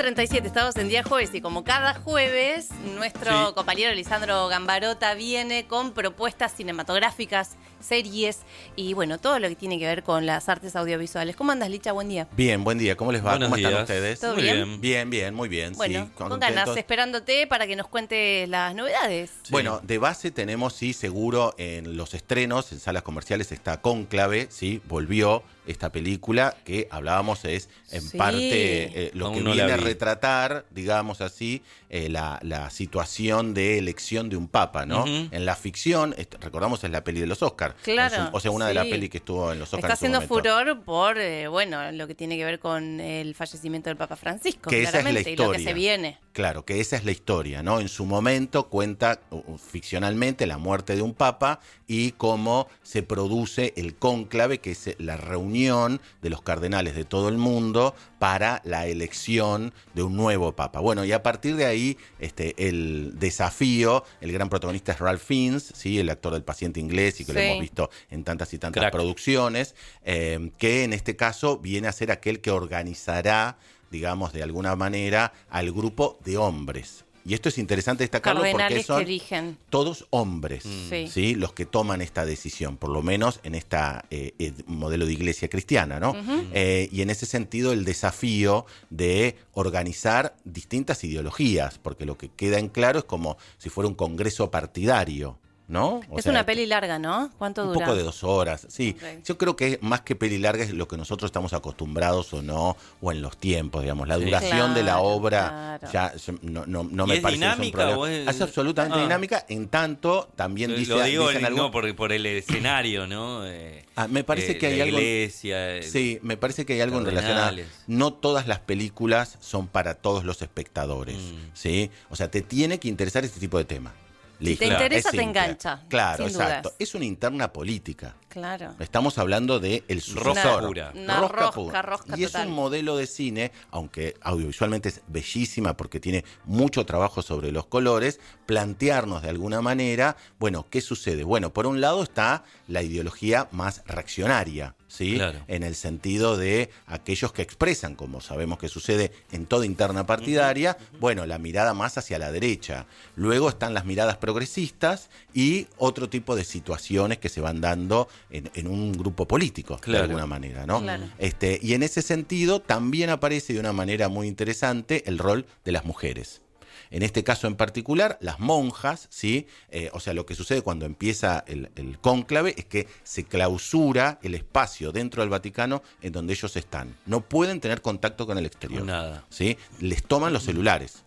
treinta y siete, estamos en día jueves y como cada jueves, nuestro Sí. compañero Lisandro Gambarota viene con propuestas cinematográficas, series y bueno, todo lo que tiene que ver con las artes audiovisuales. ¿Cómo andas, Licha? Buen día. Bien, buen día. ¿Cómo les va? Buenos ¿Cómo están días. ustedes? ¿Todo Muy bien? bien. Bien, bien, muy bien. Bueno, sí, con contentos. ganas, esperándote para que nos cuentes las novedades. Sí. Bueno, de base tenemos, sí, seguro en los estrenos, en salas comerciales está Cónclave, sí, volvió esta película que hablábamos es en Sí. parte eh, lo Aún que no la viene a vi. retratar, digamos así, eh, la, la situación de elección de un papa, ¿no? Ujú. En la ficción, est- recordamos es la peli de los Oscars. Claro, o sea, una de las sí. pelis que estuvo en los Oscars Está en su haciendo momento. furor por, eh, bueno, lo que tiene que ver con el fallecimiento del Papa Francisco, Que esa es la claramente, y lo que historia. se viene. Claro, que esa es la historia, ¿no? En su momento cuenta uh, uh, ficcionalmente la muerte de un papa y cómo se produce el cónclave, que es la reunión de los cardenales de todo el mundo para la elección de un nuevo papa. Bueno, y a partir de ahí, este, el desafío, el gran protagonista es Ralph Fiennes, ¿sí? El actor del Paciente Inglés y que lo Sí. hemos visto en tantas y tantas Crack. producciones, eh, que en este caso viene a ser aquel que organizará, digamos, de alguna manera, al grupo de hombres. Y esto es interesante destacarlo porque Cardenales que son eligen. todos hombres, Sí. ¿sí? Los que toman esta decisión, por lo menos en este modelo de iglesia cristiana, ¿no? Ujú. Eh, y en ese sentido el desafío de organizar distintas ideologías, porque lo que queda en claro es como si fuera un congreso partidario, ¿no? O Es sea, una peli larga, ¿no? ¿Cuánto un dura? poco de dos horas, sí. Ok. Yo creo que más que peli larga es lo que nosotros estamos acostumbrados o no, o en los tiempos, digamos. La Sí. duración de la Claro, obra claro. ya yo- no, no, no ¿Y me es parece que sea un dinámica problema. o es- Es absolutamente Ah. dinámica, en tanto también dice, Lo digo dicen el- algo- no, por, por el escenario, ¿no? Eh, Ah, me parece eh, que hay la algo. iglesia, eh, Sí, me parece que hay algo en relación a. cardenales. No todas las películas son para todos los espectadores, Mm. ¿sí? O sea, te tiene que interesar este tipo de tema. Listo. te interesa, Es te simple. engancha, Claro, sin exacto. dudas. Es una interna política. Claro. Estamos hablando de el Rosca sucesor. pura. Una Rosca rosca, pura. rosca Y es total. un modelo de cine, aunque audiovisualmente es bellísima porque tiene mucho trabajo sobre los colores, plantearnos de alguna manera, bueno, ¿qué sucede? Bueno, por un lado está la ideología más reaccionaria, ¿sí? Claro. En el sentido de aquellos que expresan, como sabemos que sucede en toda interna partidaria, bueno, la mirada más hacia la derecha. Luego están las miradas progresistas y otro tipo de situaciones que se van dando en, en un grupo político, Claro. de alguna manera, ¿no? Claro. Este, y en ese sentido también aparece de una manera muy interesante el rol de las mujeres. En este caso en particular, las monjas, ¿sí? Eh, o sea, lo que sucede cuando empieza el, el cónclave es que se clausura el espacio dentro del Vaticano en donde ellos están. No pueden tener contacto con el exterior. Nada. ¿Sí? Les toman los celulares.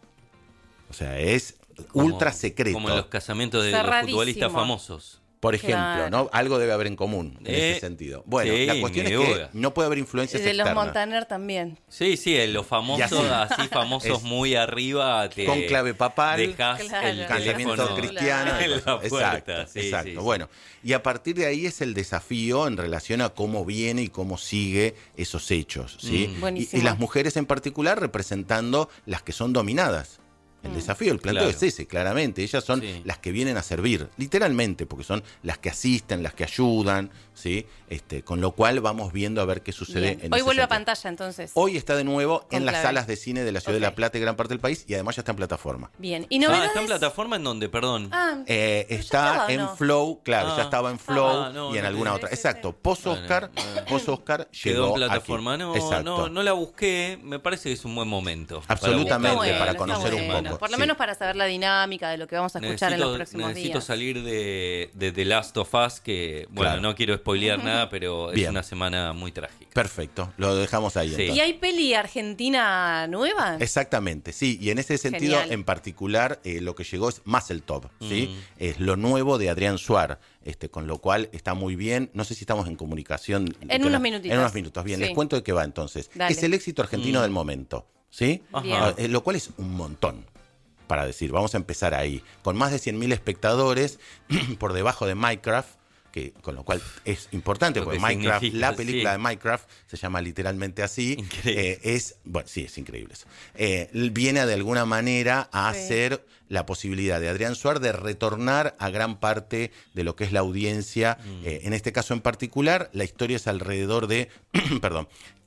O sea, es Como- ultra secreto. Como en los casamientos de los Cerradísimo. futbolistas famosos. Por ejemplo, Claro. ¿no? Algo debe haber en común en Eh, ese sentido. Bueno, sí, la cuestión ni es que duda. no puede haber Y influencias de los externas. Montaner también. Sí, sí, en los famosos, Y así. así famosos Es- muy arriba, te Con clave papal, dejás Claro. el casamiento teléfono cristiano. en la exacto, puerta. Sí, exacto. sí, sí. Bueno, y a partir de ahí es el desafío en relación a cómo viene y cómo sigue esos hechos, ¿sí? Mm. Y- Buenísimo. y, las mujeres en particular representando las que son dominadas. El Mm. desafío, el planteo Claro. es ese, claramente. Ellas son Sí. las que vienen a servir, literalmente, porque son las que asisten, las que ayudan, ¿sí? Este, con lo cual vamos viendo a ver qué sucede Bien. en Hoy ese vuelve a sentido. pantalla entonces. Hoy está de nuevo en las Conclave. salas de cine de la ciudad de Ok. La Plata y gran parte del país, y además ya está en plataforma. Bien. ¿Y Ah, novedades? ¿está en plataforma en donde? Perdón. Ah, Eh, ¿ya está estaba o en no? Flow, claro, Ah. ya estaba en Flow Ah, no, y en no alguna te- otra. Sí, sí, Exacto, sí. post Oscar, Bueno, post Oscar Quedó llegó en plataforma. aquí. No, Exacto. no, no la busqué. Me parece que es un buen momento. para Absolutamente, buscarla. para está conocer un bueno. poco, Por lo sí. menos para saber la dinámica de lo que vamos a escuchar en los próximos necesito días. salir de, de The Last of Us, que, bueno, Claro. no quiero spoilear nada, pero es Bien. una semana muy trágica. Perfecto, lo dejamos ahí. Sí. entonces. ¿Y hay peli argentina nueva? Exactamente, sí, y en ese sentido Genial. en particular eh, lo que llegó es Muscle Top, ¿sí? Mm. Es lo nuevo de Adrián Suar, este, con lo cual está muy bien. No sé si estamos en comunicación. En Con unos la- minutitos. En unos minutos, bien, Sí. les cuento de qué va entonces. Dale. Es el éxito argentino Mm. del momento, ¿sí? Bien. Ah, eh, lo cual es un montón. Para decir, vamos a empezar ahí. Con más de cien mil espectadores por debajo de Minecraft, que, con lo cual es importante, Lo porque que Minecraft, significa, la película sí. de Minecraft se llama literalmente así. Increíble. Eh, es, bueno, sí, es increíble eso. Eh, viene de alguna manera a Sí. hacer la posibilidad de Adrián Suar de retornar a gran parte de lo que es la audiencia. Mm. Eh, en este caso en particular, la historia es alrededor de, perdón,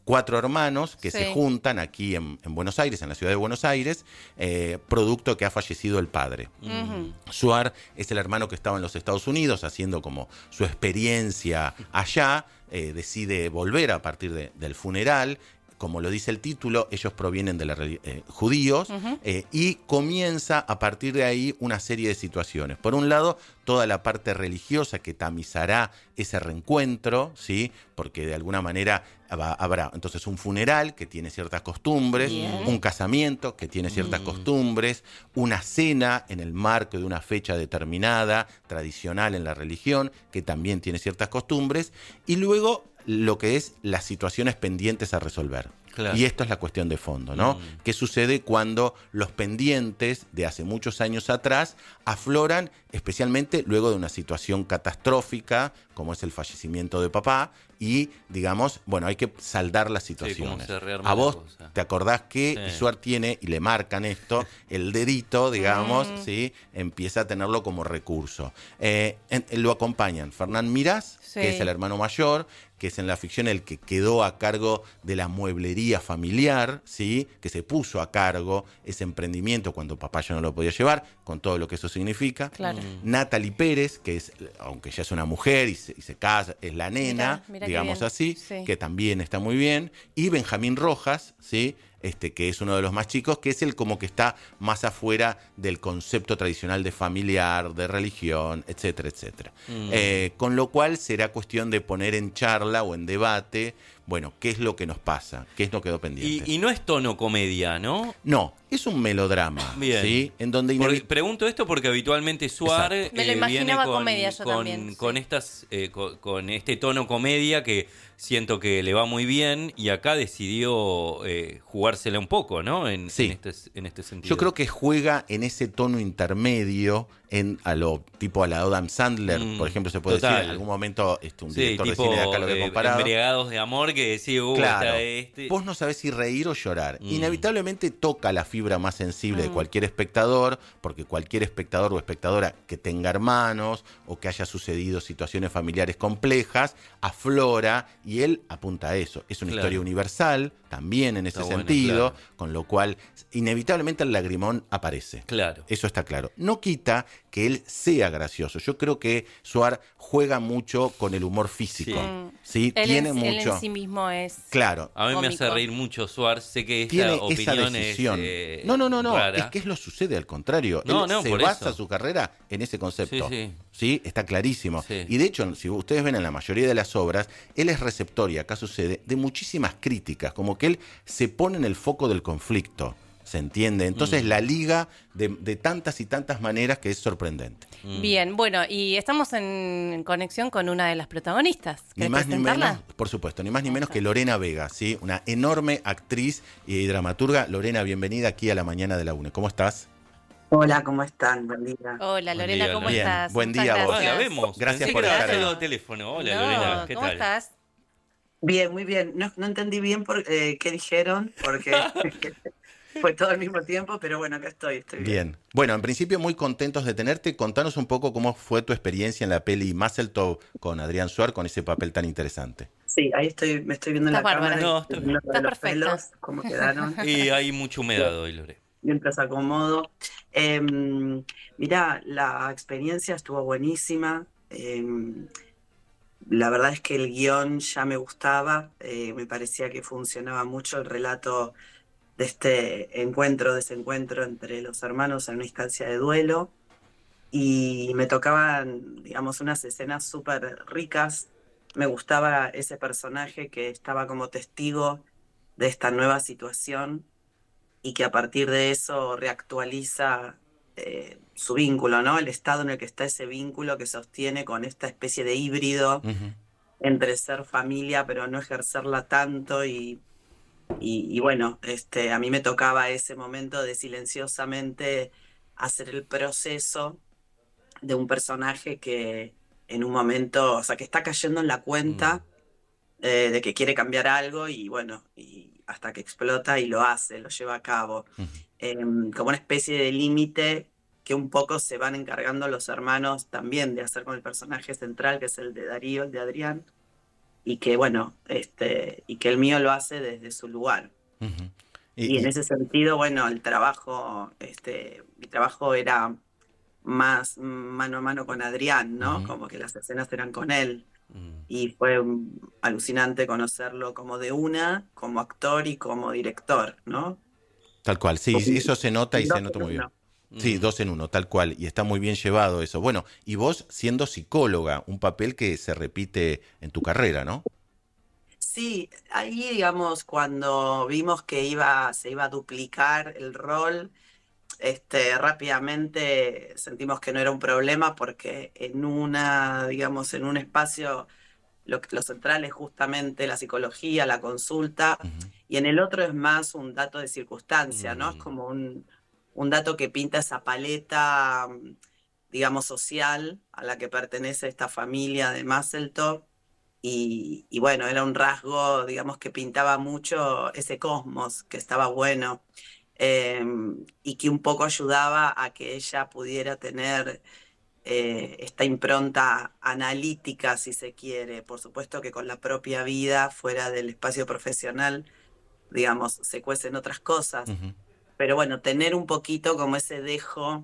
cuatro hermanos que Sí. se juntan aquí en, en Buenos Aires, en la ciudad de Buenos Aires, eh, producto que ha fallecido el padre. Ujú. Suar es el hermano que estaba en los Estados Unidos haciendo como su experiencia allá, eh, decide volver a partir de- del funeral. Como lo dice el título, ellos provienen de la reli- eh, judíos, Ujú. eh, y comienza a partir de ahí una serie de situaciones. Por un lado, toda la parte religiosa que tamizará ese reencuentro, ¿sí? Porque de alguna manera va- habrá entonces un funeral que tiene ciertas costumbres, Bien. un casamiento que tiene ciertas costumbres, una cena en el marco de una fecha determinada, tradicional en la religión, que también tiene ciertas costumbres, y luego lo que es las situaciones pendientes a resolver. Claro. Y esto es la cuestión de fondo, ¿no? Mm. ¿Qué sucede cuando los pendientes de hace muchos años atrás afloran, especialmente luego de una situación catastrófica, como es el fallecimiento de papá, y digamos, bueno, hay que saldar las situaciones. se rearma a la vos cosa. te acordás que Sí. Suar tiene, y le marcan esto, el dedito, digamos, Mm. ¿sí? Empieza a tenerlo como recurso. Eh, en- lo acompañan Fernán Mirás, Sí. que es el hermano mayor, que es en la ficción el que quedó a cargo de la mueblería familiar, ¿sí? Que se puso a cargo ese emprendimiento cuando papá ya no lo podía llevar, con todo lo que eso significa. Claro. Natalie Pérez, que es, aunque ya es una mujer y se, y se casa, es la nena, Mirá, mirá qué digamos bien. así, Sí. que también está muy bien. Y Benjamín Rojas, ¿sí? Este, que es uno de los más chicos, que es el como que está más afuera del concepto tradicional de familiar, de religión, etcétera, etcétera. Mm. Eh, con lo cual será cuestión de poner en charla o en debate, bueno, qué es lo que nos pasa, qué es lo que quedó pendiente. Y, y no es tono comedia, ¿no? No, es un melodrama, Bien. ¿sí? En donde Porque- inevi- pregunto esto porque habitualmente Suar eh, Me lo viene imaginaba con, comedia yo con, también, sí. con estas eh, con, con este tono comedia que siento que le va muy bien y acá decidió eh, jugársela un poco, ¿no? En, Sí. en, este, en este sentido. Yo creo que juega en ese tono intermedio, en a lo tipo a la Adam Sandler, Mm, por ejemplo, se puede total. decir en algún momento este, un Sí, director tipo de cine de acá lo había eh, comparado. Embriagados de amor que decía, uh, Claro, está este. vos no sabés si reír o llorar. Mm. Inevitablemente toca la fibra más sensible de Mm. cualquier espectador, porque cualquier espectador o espectadora que tenga hermanos o que haya sucedido situaciones familiares complejas, aflora y él apunta a eso. Es una Claro. historia universal, también en ese Está bueno, sentido, claro. con lo cual inevitablemente el lagrimón aparece. Claro. Eso está claro. No quita que él sea gracioso. Yo creo que Suar juega mucho con el humor físico. ¿sí? Él, Tiene en, él mucho. en sí mismo es. Claro. A mí me cómico. hace reír mucho Suar. Sé que esta Tiene esa opinión decisión. es eh, no, no, no, no. rara. Es que es lo sucede al contrario. No, Él no, se por basa eso. su carrera en ese concepto. Sí, sí. Sí, está clarísimo. Sí. Y de hecho, si ustedes ven en la mayoría de las obras, él es receptor, y acá sucede, de muchísimas críticas, como que él se pone en el foco del conflicto. ¿Se entiende? Entonces Mm. la liga de, de tantas y tantas maneras que es sorprendente. Mm. Bien, bueno, y estamos en conexión con una de las protagonistas. Ni ¿Querés más ni presentarla? menos, por supuesto, ni más ni menos que Lorena Vega, ¿sí? Una enorme actriz y dramaturga. Lorena, bienvenida aquí a la mañana de la UNE. ¿Cómo estás? Hola, ¿cómo están? Buen día. Hola Lorena, día, ¿cómo Bien, estás? buen Muchas día a vos. gracias. Ah, la vemos. Gracias Pensé por que era estar ahí. solo teléfono. Hola, No, Lorena. ¿Qué ¿cómo tal? estás? Bien, muy bien. No, no entendí bien por, eh, qué dijeron, porque fue todo al mismo tiempo, pero bueno, acá estoy, estoy bien. Bien. Bueno, en principio muy contentos de tenerte. Contanos un poco cómo fue tu experiencia en la peli Muscletop con Adrián Suar, con ese papel tan interesante. Sí, ahí estoy, me estoy viendo en la Estás cámara. bárbara. y No, estoy está viendo lo de Estás los perfecta. pelos, cómo quedaron. Y hay mucha humedad hoy, Lore. Mientras acomodo. Eh, mirá, la experiencia estuvo buenísima. Eh, la verdad es que el guión ya me gustaba. Eh, me parecía que funcionaba mucho el relato de este encuentro, desencuentro entre los hermanos en una instancia de duelo. Y me tocaban, digamos, unas escenas súper ricas. Me gustaba ese personaje que estaba como testigo de esta nueva situación y que a partir de eso reactualiza eh, su vínculo, ¿no? El estado en el que está ese vínculo que sostiene con esta especie de híbrido Ujú. entre ser familia pero no ejercerla tanto y, y, y bueno, este, a mí me tocaba ese momento de silenciosamente hacer el proceso de un personaje que en un momento, o sea, que está cayendo en la cuenta eh, de que quiere cambiar algo y bueno, y hasta que explota y lo hace, lo lleva a cabo. Eh, como una especie de límite que un poco se van encargando los hermanos también de hacer con el personaje central, que es el de Darío, el de Adrián. y que bueno, este, y que el mío lo hace desde su lugar. Uh-huh. Y, y en ese sentido, bueno, el trabajo, este, mi trabajo era más mano a mano con Adrián, ¿no? Uh-huh. Como que las escenas eran con él. Uh-huh. Y fue um, alucinante conocerlo como de una, como actor y como director, ¿no? Tal cual, sí, Como eso se nota y dos se nota en muy bien. uno. Sí, dos en uno, tal cual, y está muy bien llevado eso. Bueno, y vos siendo psicóloga, un papel que se repite en tu carrera, ¿no? Sí, ahí digamos cuando vimos que iba, se iba a duplicar el rol, este, rápidamente sentimos que no era un problema porque en una, digamos, en un espacio lo, lo central es justamente la psicología, la consulta, uh-huh. y en el otro es más un dato de circunstancia, ¿no? Uh-huh. Es como un, un dato que pinta esa paleta, digamos, social a la que pertenece esta familia de Masseltoft. Y, y bueno, era un rasgo, digamos, que pintaba mucho ese cosmos, que estaba bueno, eh, y que un poco ayudaba a que ella pudiera tener eh, esta impronta analítica, si se quiere. Por supuesto que con la propia vida, fuera del espacio profesional, digamos, se cuecen otras cosas. Uh-huh. Pero bueno, tener un poquito como ese dejo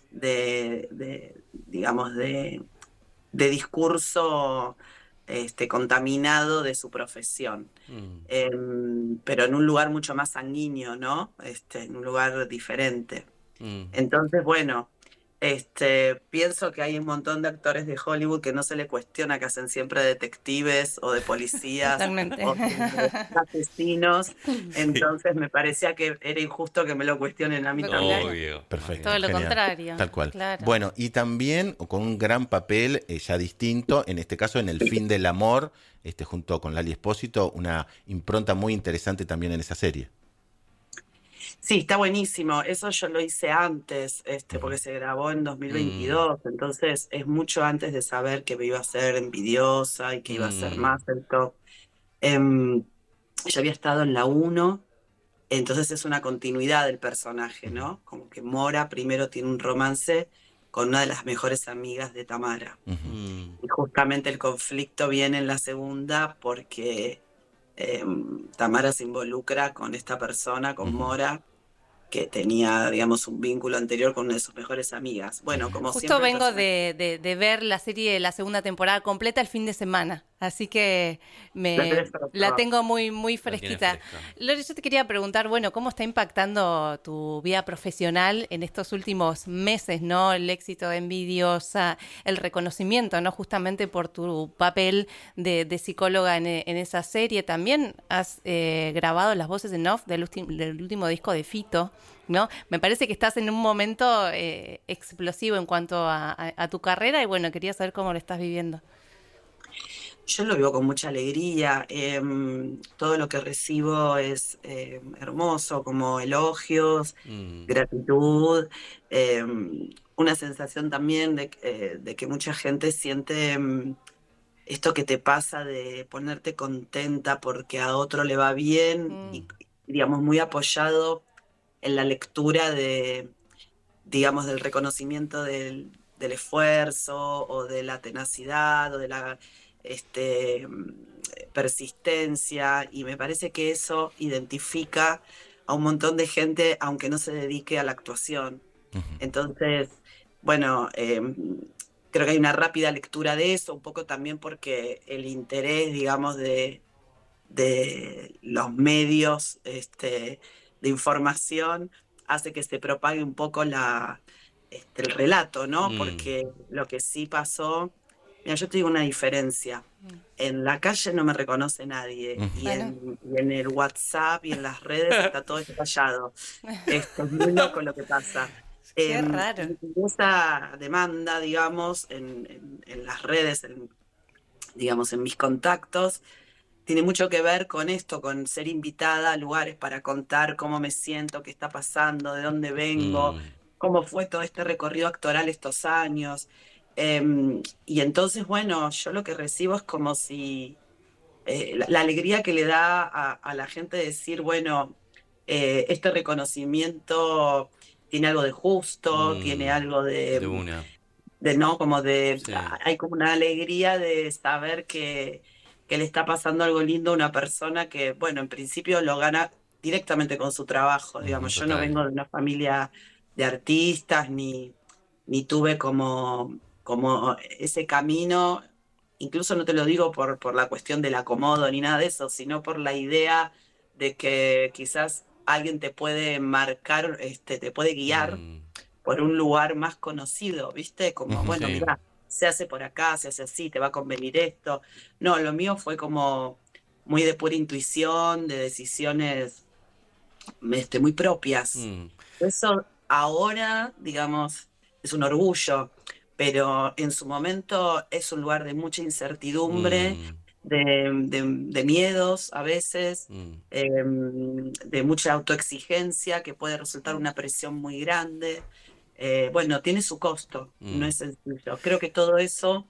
de, de digamos, de, de discurso este, contaminado de su profesión. Mm. Eh, pero en un lugar mucho más sanguíneo, ¿no? Este, en un lugar diferente. Mm. Entonces, bueno, este, pienso que hay un montón de actores de Hollywood que no se le cuestiona que hacen siempre detectives o de policías Totalmente. o de asesinos. Entonces me parecía que era injusto que me lo cuestionen a mí también. Obvio. Perfecto. Todo lo genial. contrario. Tal cual. Claro. Bueno, y también con un gran papel eh, ya distinto, en este caso en El fin del amor, este, junto con Lali Espósito, una impronta muy interesante también en esa serie. Sí, está buenísimo. Eso yo lo hice antes, este, porque se grabó en dos mil veintidós, mm. entonces es mucho antes de saber que me iba a ser envidiosa y que iba a ser Mm. más el top. Em, yo había estado en la uno, entonces es una continuidad del personaje, ¿no? Como que Mora primero tiene un romance con una de las mejores amigas de Tamara. Mm. Y justamente el conflicto viene en la segunda porque eh, Tamara se involucra con esta persona, con Ujú. Mora, que tenía, digamos, un vínculo anterior con una de sus mejores amigas. Bueno, como Justo siempre... el vengo personaje- de, de- de ver la serie de la segunda temporada completa el fin de semana, así que me, La tenés fresca. la tengo muy, muy La tiene fresquita. fresca. Lore, yo te quería preguntar, bueno, ¿cómo está impactando tu vida profesional en estos últimos meses, ¿no? El éxito de Envidiosa, el reconocimiento, ¿no? Justamente por tu papel de, de psicóloga en, en esa serie. También has eh, grabado las voces en off del, ulti- del último disco de Fito, ¿no? Me parece que estás en un momento eh, explosivo en cuanto a, a- a tu carrera y bueno, quería saber cómo lo estás viviendo. Yo lo vivo con mucha alegría. em, todo lo que recibo es eh, hermoso, como elogios, Mm. gratitud, em, una sensación también de, que- eh, de que mucha gente siente em, esto que te pasa de ponerte contenta porque a otro le va bien y, digamos, muy apoyado en la lectura de, digamos, del reconocimiento del, del esfuerzo o de la tenacidad o de la este, persistencia, y me parece que eso identifica a un montón de gente aunque no se dedique a la actuación. Entonces, bueno, eh, creo que hay una rápida lectura de eso, un poco también porque el interés, digamos, de, de los medios este, de información hace que se propague un poco la, este, el relato, ¿no? Mm. Porque lo que sí pasó, mira, yo te digo una diferencia. En la calle no me reconoce nadie, Ujú. y, en, y en el WhatsApp y en las redes está todo estallado. Esto es muy loco lo que pasa. Qué Em, raro. y esa demanda, digamos, en, en- en las redes, en, digamos, en mis contactos, tiene mucho que ver con esto, con ser invitada a lugares para contar cómo me siento, qué está pasando, de dónde vengo, Mm. cómo fue todo este recorrido actoral estos años. Em, y entonces, bueno, yo lo que recibo es como si eh, la, la alegría que le da a, a la gente decir, bueno, eh, este reconocimiento tiene algo de justo, Mm. tiene algo de, De una. de no, como de, Sí. hay como una alegría de saber que, que le está pasando algo lindo a una persona que, bueno, en principio lo gana directamente con su trabajo, digamos. Yo no total. vengo de una familia de artistas, ni, ni tuve como, como ese camino, incluso no te lo digo por, por la cuestión del acomodo ni nada de eso, sino por la idea de que quizás alguien te puede marcar, este, te puede guiar Mm, por un lugar más conocido, ¿viste? Como, ujú, bueno, sí. mira, se hace por acá, se hace así, te va a convenir esto. No, lo mío fue como muy de pura intuición, de decisiones este, muy propias. Mm, Eso ahora, digamos, es un orgullo, pero en su momento es un lugar de mucha incertidumbre, mm, de, de- de miedos a veces, mm. em, de mucha autoexigencia que puede resultar una presión muy grande. Eh, bueno, tiene su costo, no Mm. es sencillo. Creo que todo eso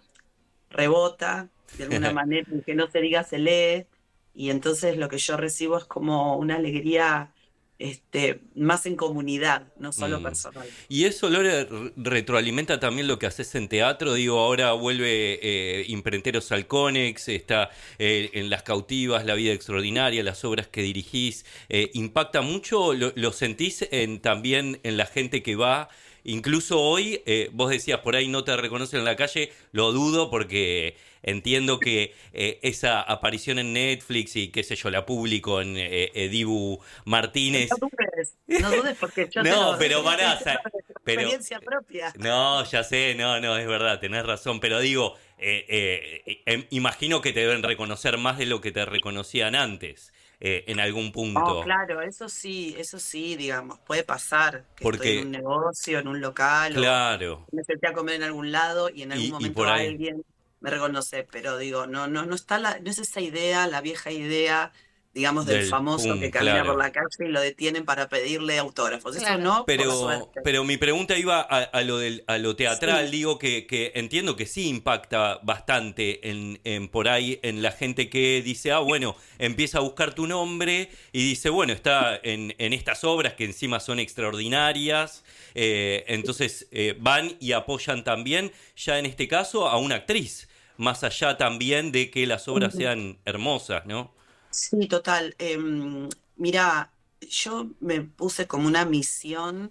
rebota de alguna manera, y que no se diga se lee, y entonces lo que yo recibo es como una alegría este, más en comunidad, no solo Mm. personal. Y eso, Lore, re- retroalimenta también lo que haces en teatro. Digo, ahora vuelve eh, Imprenteros al Conex, está eh, en Las Cautivas, La Vida Extraordinaria, las obras que dirigís. Eh, ¿impacta mucho? ¿Lo, lo sentís en, también en la gente que va? Incluso hoy, eh, vos decías, por ahí no te reconocen en la calle, lo dudo porque entiendo que eh, esa aparición en Netflix y qué sé yo, la publico en eh, eh, Dibu Martínez. No dudes, no dudes porque yo te No, lo pero estoy pará, diciendo sa- de pero experiencia propia. no, ya sé, no, no, es verdad, tenés razón, pero digo, eh, eh, eh, imagino que te deben reconocer más de lo que te reconocían antes, eh, en algún Oh, punto, claro, eso sí, eso sí, digamos, puede pasar que estoy en un porque, negocio, en un local o claro, me senté a comer en algún lado y en algún y, y momento por ahí, alguien me reconoce, pero digo, no, no, no está la, no es esa idea, la vieja idea, digamos, del del famoso pum, que camina por claro. la calle y lo detienen para pedirle autógrafos. Eso Claro. no, por Pero, suerte. pero mi pregunta iba a, a lo del, a lo teatral, Sí, digo que, que entiendo que sí impacta bastante en, en por ahí en la gente que dice, ah, bueno, empieza a buscar tu nombre y dice, bueno, está en, en estas obras que encima son extraordinarias, eh, entonces eh, van y apoyan también, ya en este caso, a una actriz, más allá también de que las obras ujú. sean hermosas, ¿no? Sí, total. Em, mira, yo me puse como una misión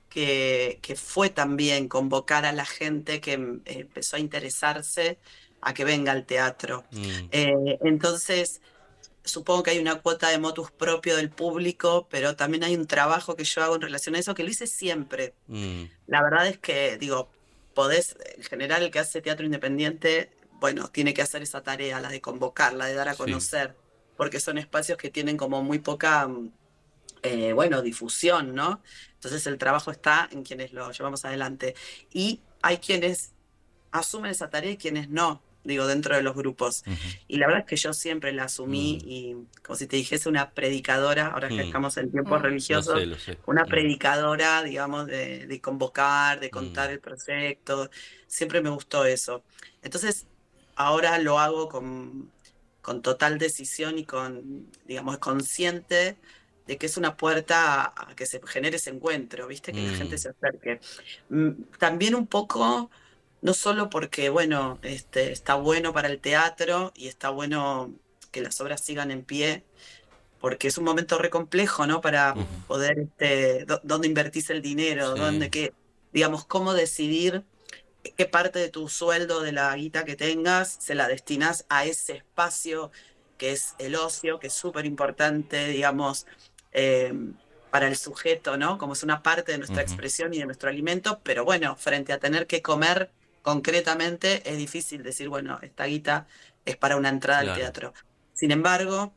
que, que fue también convocar a la gente que em, empezó a interesarse a que venga al teatro. Mm, Eh, entonces, supongo que hay una cuota de motus propio del público, pero también hay un trabajo que yo hago en relación a eso, que lo hice siempre. mm, La verdad es que, digo, podés, en general el que hace teatro independiente, bueno, tiene que hacer esa tarea, la de convocar, la de dar a sí. conocer, porque son espacios que tienen como muy poca, mm, eh, bueno, difusión, ¿no? Entonces el trabajo está en quienes lo llevamos adelante. Y hay quienes asumen esa tarea y quienes no, digo, dentro de los grupos. Ujú. Y la verdad es que yo siempre la asumí Mm, y como si te dijese una predicadora, ahora que mm. estamos en tiempos Mm. Lo religiosos, sé, lo sé. una Mm, predicadora, digamos, de, de convocar, de contar mm, el proyecto. Siempre me gustó eso. Entonces, ahora lo hago con, con total decisión y con, digamos, consciente de que es una puerta a, a que se genere ese encuentro, ¿viste? Que la gente mm, se acerque. Mm, También un poco, no solo porque, bueno, este, está bueno para el teatro y está bueno que las obras sigan en pie, porque es un momento re complejo, ¿no? Para ujú, poder, este, dó- dónde invertís el dinero, dónde, sí. qué, digamos, cómo decidir qué parte de tu sueldo, de la guita que tengas, se la destinás a ese espacio que es el ocio, que es súper importante, digamos, eh, para el sujeto, ¿no? Como es una parte de nuestra Ujú. expresión y de nuestro alimento, pero bueno, frente a tener que comer concretamente, es difícil decir, bueno, esta guita es para una entrada al Claro. teatro. Sin embargo,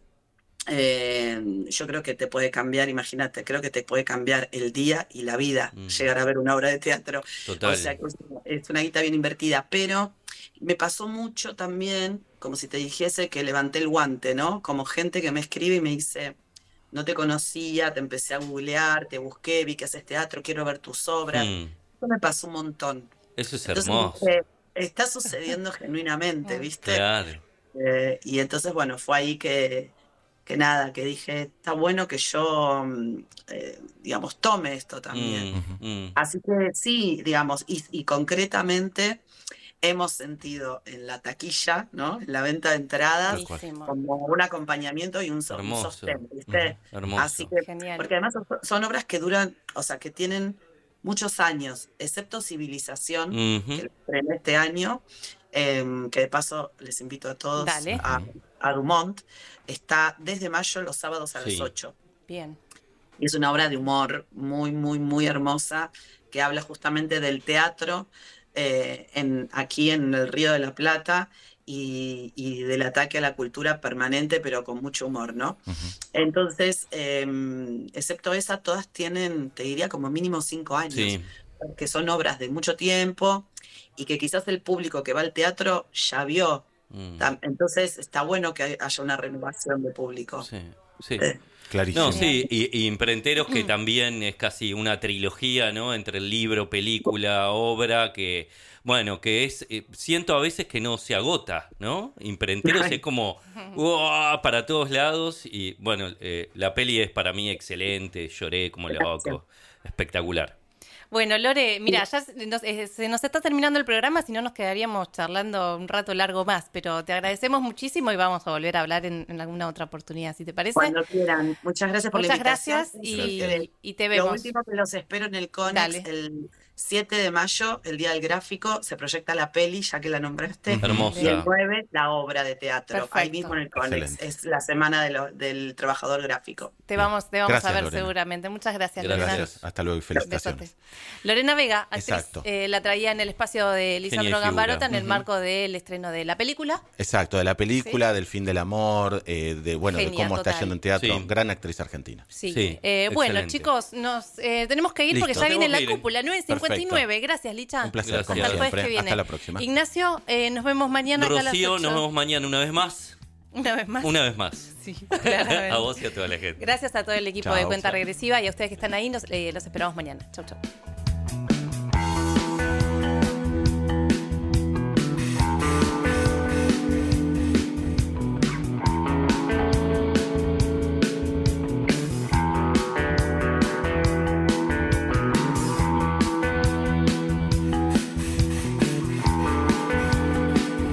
eh, yo creo que te puede cambiar, imagínate, creo que te puede cambiar el día y la vida Mm, llegar a ver una obra de teatro. O sea, total. que es es una guita bien invertida, pero me pasó mucho también, como si te dijese que levanté el guante, ¿no? Como gente que me escribe y me dice, no te conocía, te empecé a googlear, te busqué, vi que haces teatro, quiero ver tus obras. Mm, Eso me pasó un montón. eso es Entonces hermoso. dije, está sucediendo genuinamente, ¿viste? Claro. Eh, y entonces, bueno, fue ahí que, que nada, que dije, está bueno que yo, mm, eh, digamos, tome esto también. Mm, mm, Así que sí, digamos, y, y concretamente hemos sentido en la taquilla, ¿no? En la venta de entradas, Buenísimo. como un acompañamiento y un, so- un Hermoso. sostén, ¿viste? Ujú, hermoso. Así que, Genial. porque además son, son obras que duran, o sea, que tienen muchos años, excepto Civilización, Ujú. que la estrené este año, eh, que de paso les invito a todos Dale. a, a Dumont. Está desde mayo los sábados a Sí. las ocho. Bien. Y es una obra de humor muy, muy, muy hermosa que habla justamente del teatro eh, en, aquí en el Río de la Plata y, y del ataque a la cultura permanente, pero con mucho humor, ¿no? Entonces, eh, excepto esa, todas tienen, te diría, como mínimo cinco años, Sí. porque son obras de mucho tiempo y que quizás el público que va al teatro ya vio. Mm. Tam- Entonces, está bueno que hay- haya una renovación de público. Sí, sí. Eh, Clarísimo. No, sí, y, y Imprenteros, que también es casi una trilogía, ¿no? Entre el libro, película, obra, que, bueno, que es, eh, siento a veces que no se agota, ¿no? Imprenteros es como, ¡uah! Para todos lados, y bueno, eh, la peli es para mí excelente, lloré como loco, espectacular. Bueno, Lore, mira, ya se nos, eh, se nos está terminando el programa, si no nos quedaríamos charlando un rato largo más, pero te agradecemos muchísimo y vamos a volver a hablar en, en alguna otra oportunidad, si te parece. Cuando quieran. Muchas gracias por Muchas la invitación. gracias y, Gracias. y te Lo vemos. último que los espero en el Conex, Dale. el siete de mayo, el Día del Gráfico, se proyecta la peli, ya que la nombraste. Hermosa. Y el nueve, la obra de teatro. Perfecto. Ahí mismo en el Conex. Excelente. Es la semana de lo- del trabajador gráfico. Te vamos, te vamos Gracias, a ver Lorena. seguramente. Muchas gracias, Gracias. Lorena. Gracias. Hasta luego y felicitaciones. Besote. Lorena Vega, actriz, Exacto. eh, la traía en el espacio de Lisandro Genial Gambarota figura. en el marco del estreno de la película. Exacto, de la película, del fin del amor, eh, de bueno, de Genial, cómo está total. yendo en teatro. Sí. Gran actriz argentina. Sí. Sí, Eh, bueno, excelente. chicos, nos eh, tenemos que ir porque Listo. ya viene Tenemos la que ir. cúpula, nueve cincuenta y nueve. Gracias, Licha. Un placer, Gracias. como Hasta el jueves siempre. que viene. Hasta la próxima. Ignacio, eh, nos vemos mañana acá a las Rocío, ocho. nos vemos mañana una vez más. Una vez más. Una vez más. Sí, claramente. A vos y a toda la gente. Gracias a todo el equipo Chao. de Cuenta Regresiva y a ustedes que están ahí. Nos, eh, los esperamos mañana. Chau, chau.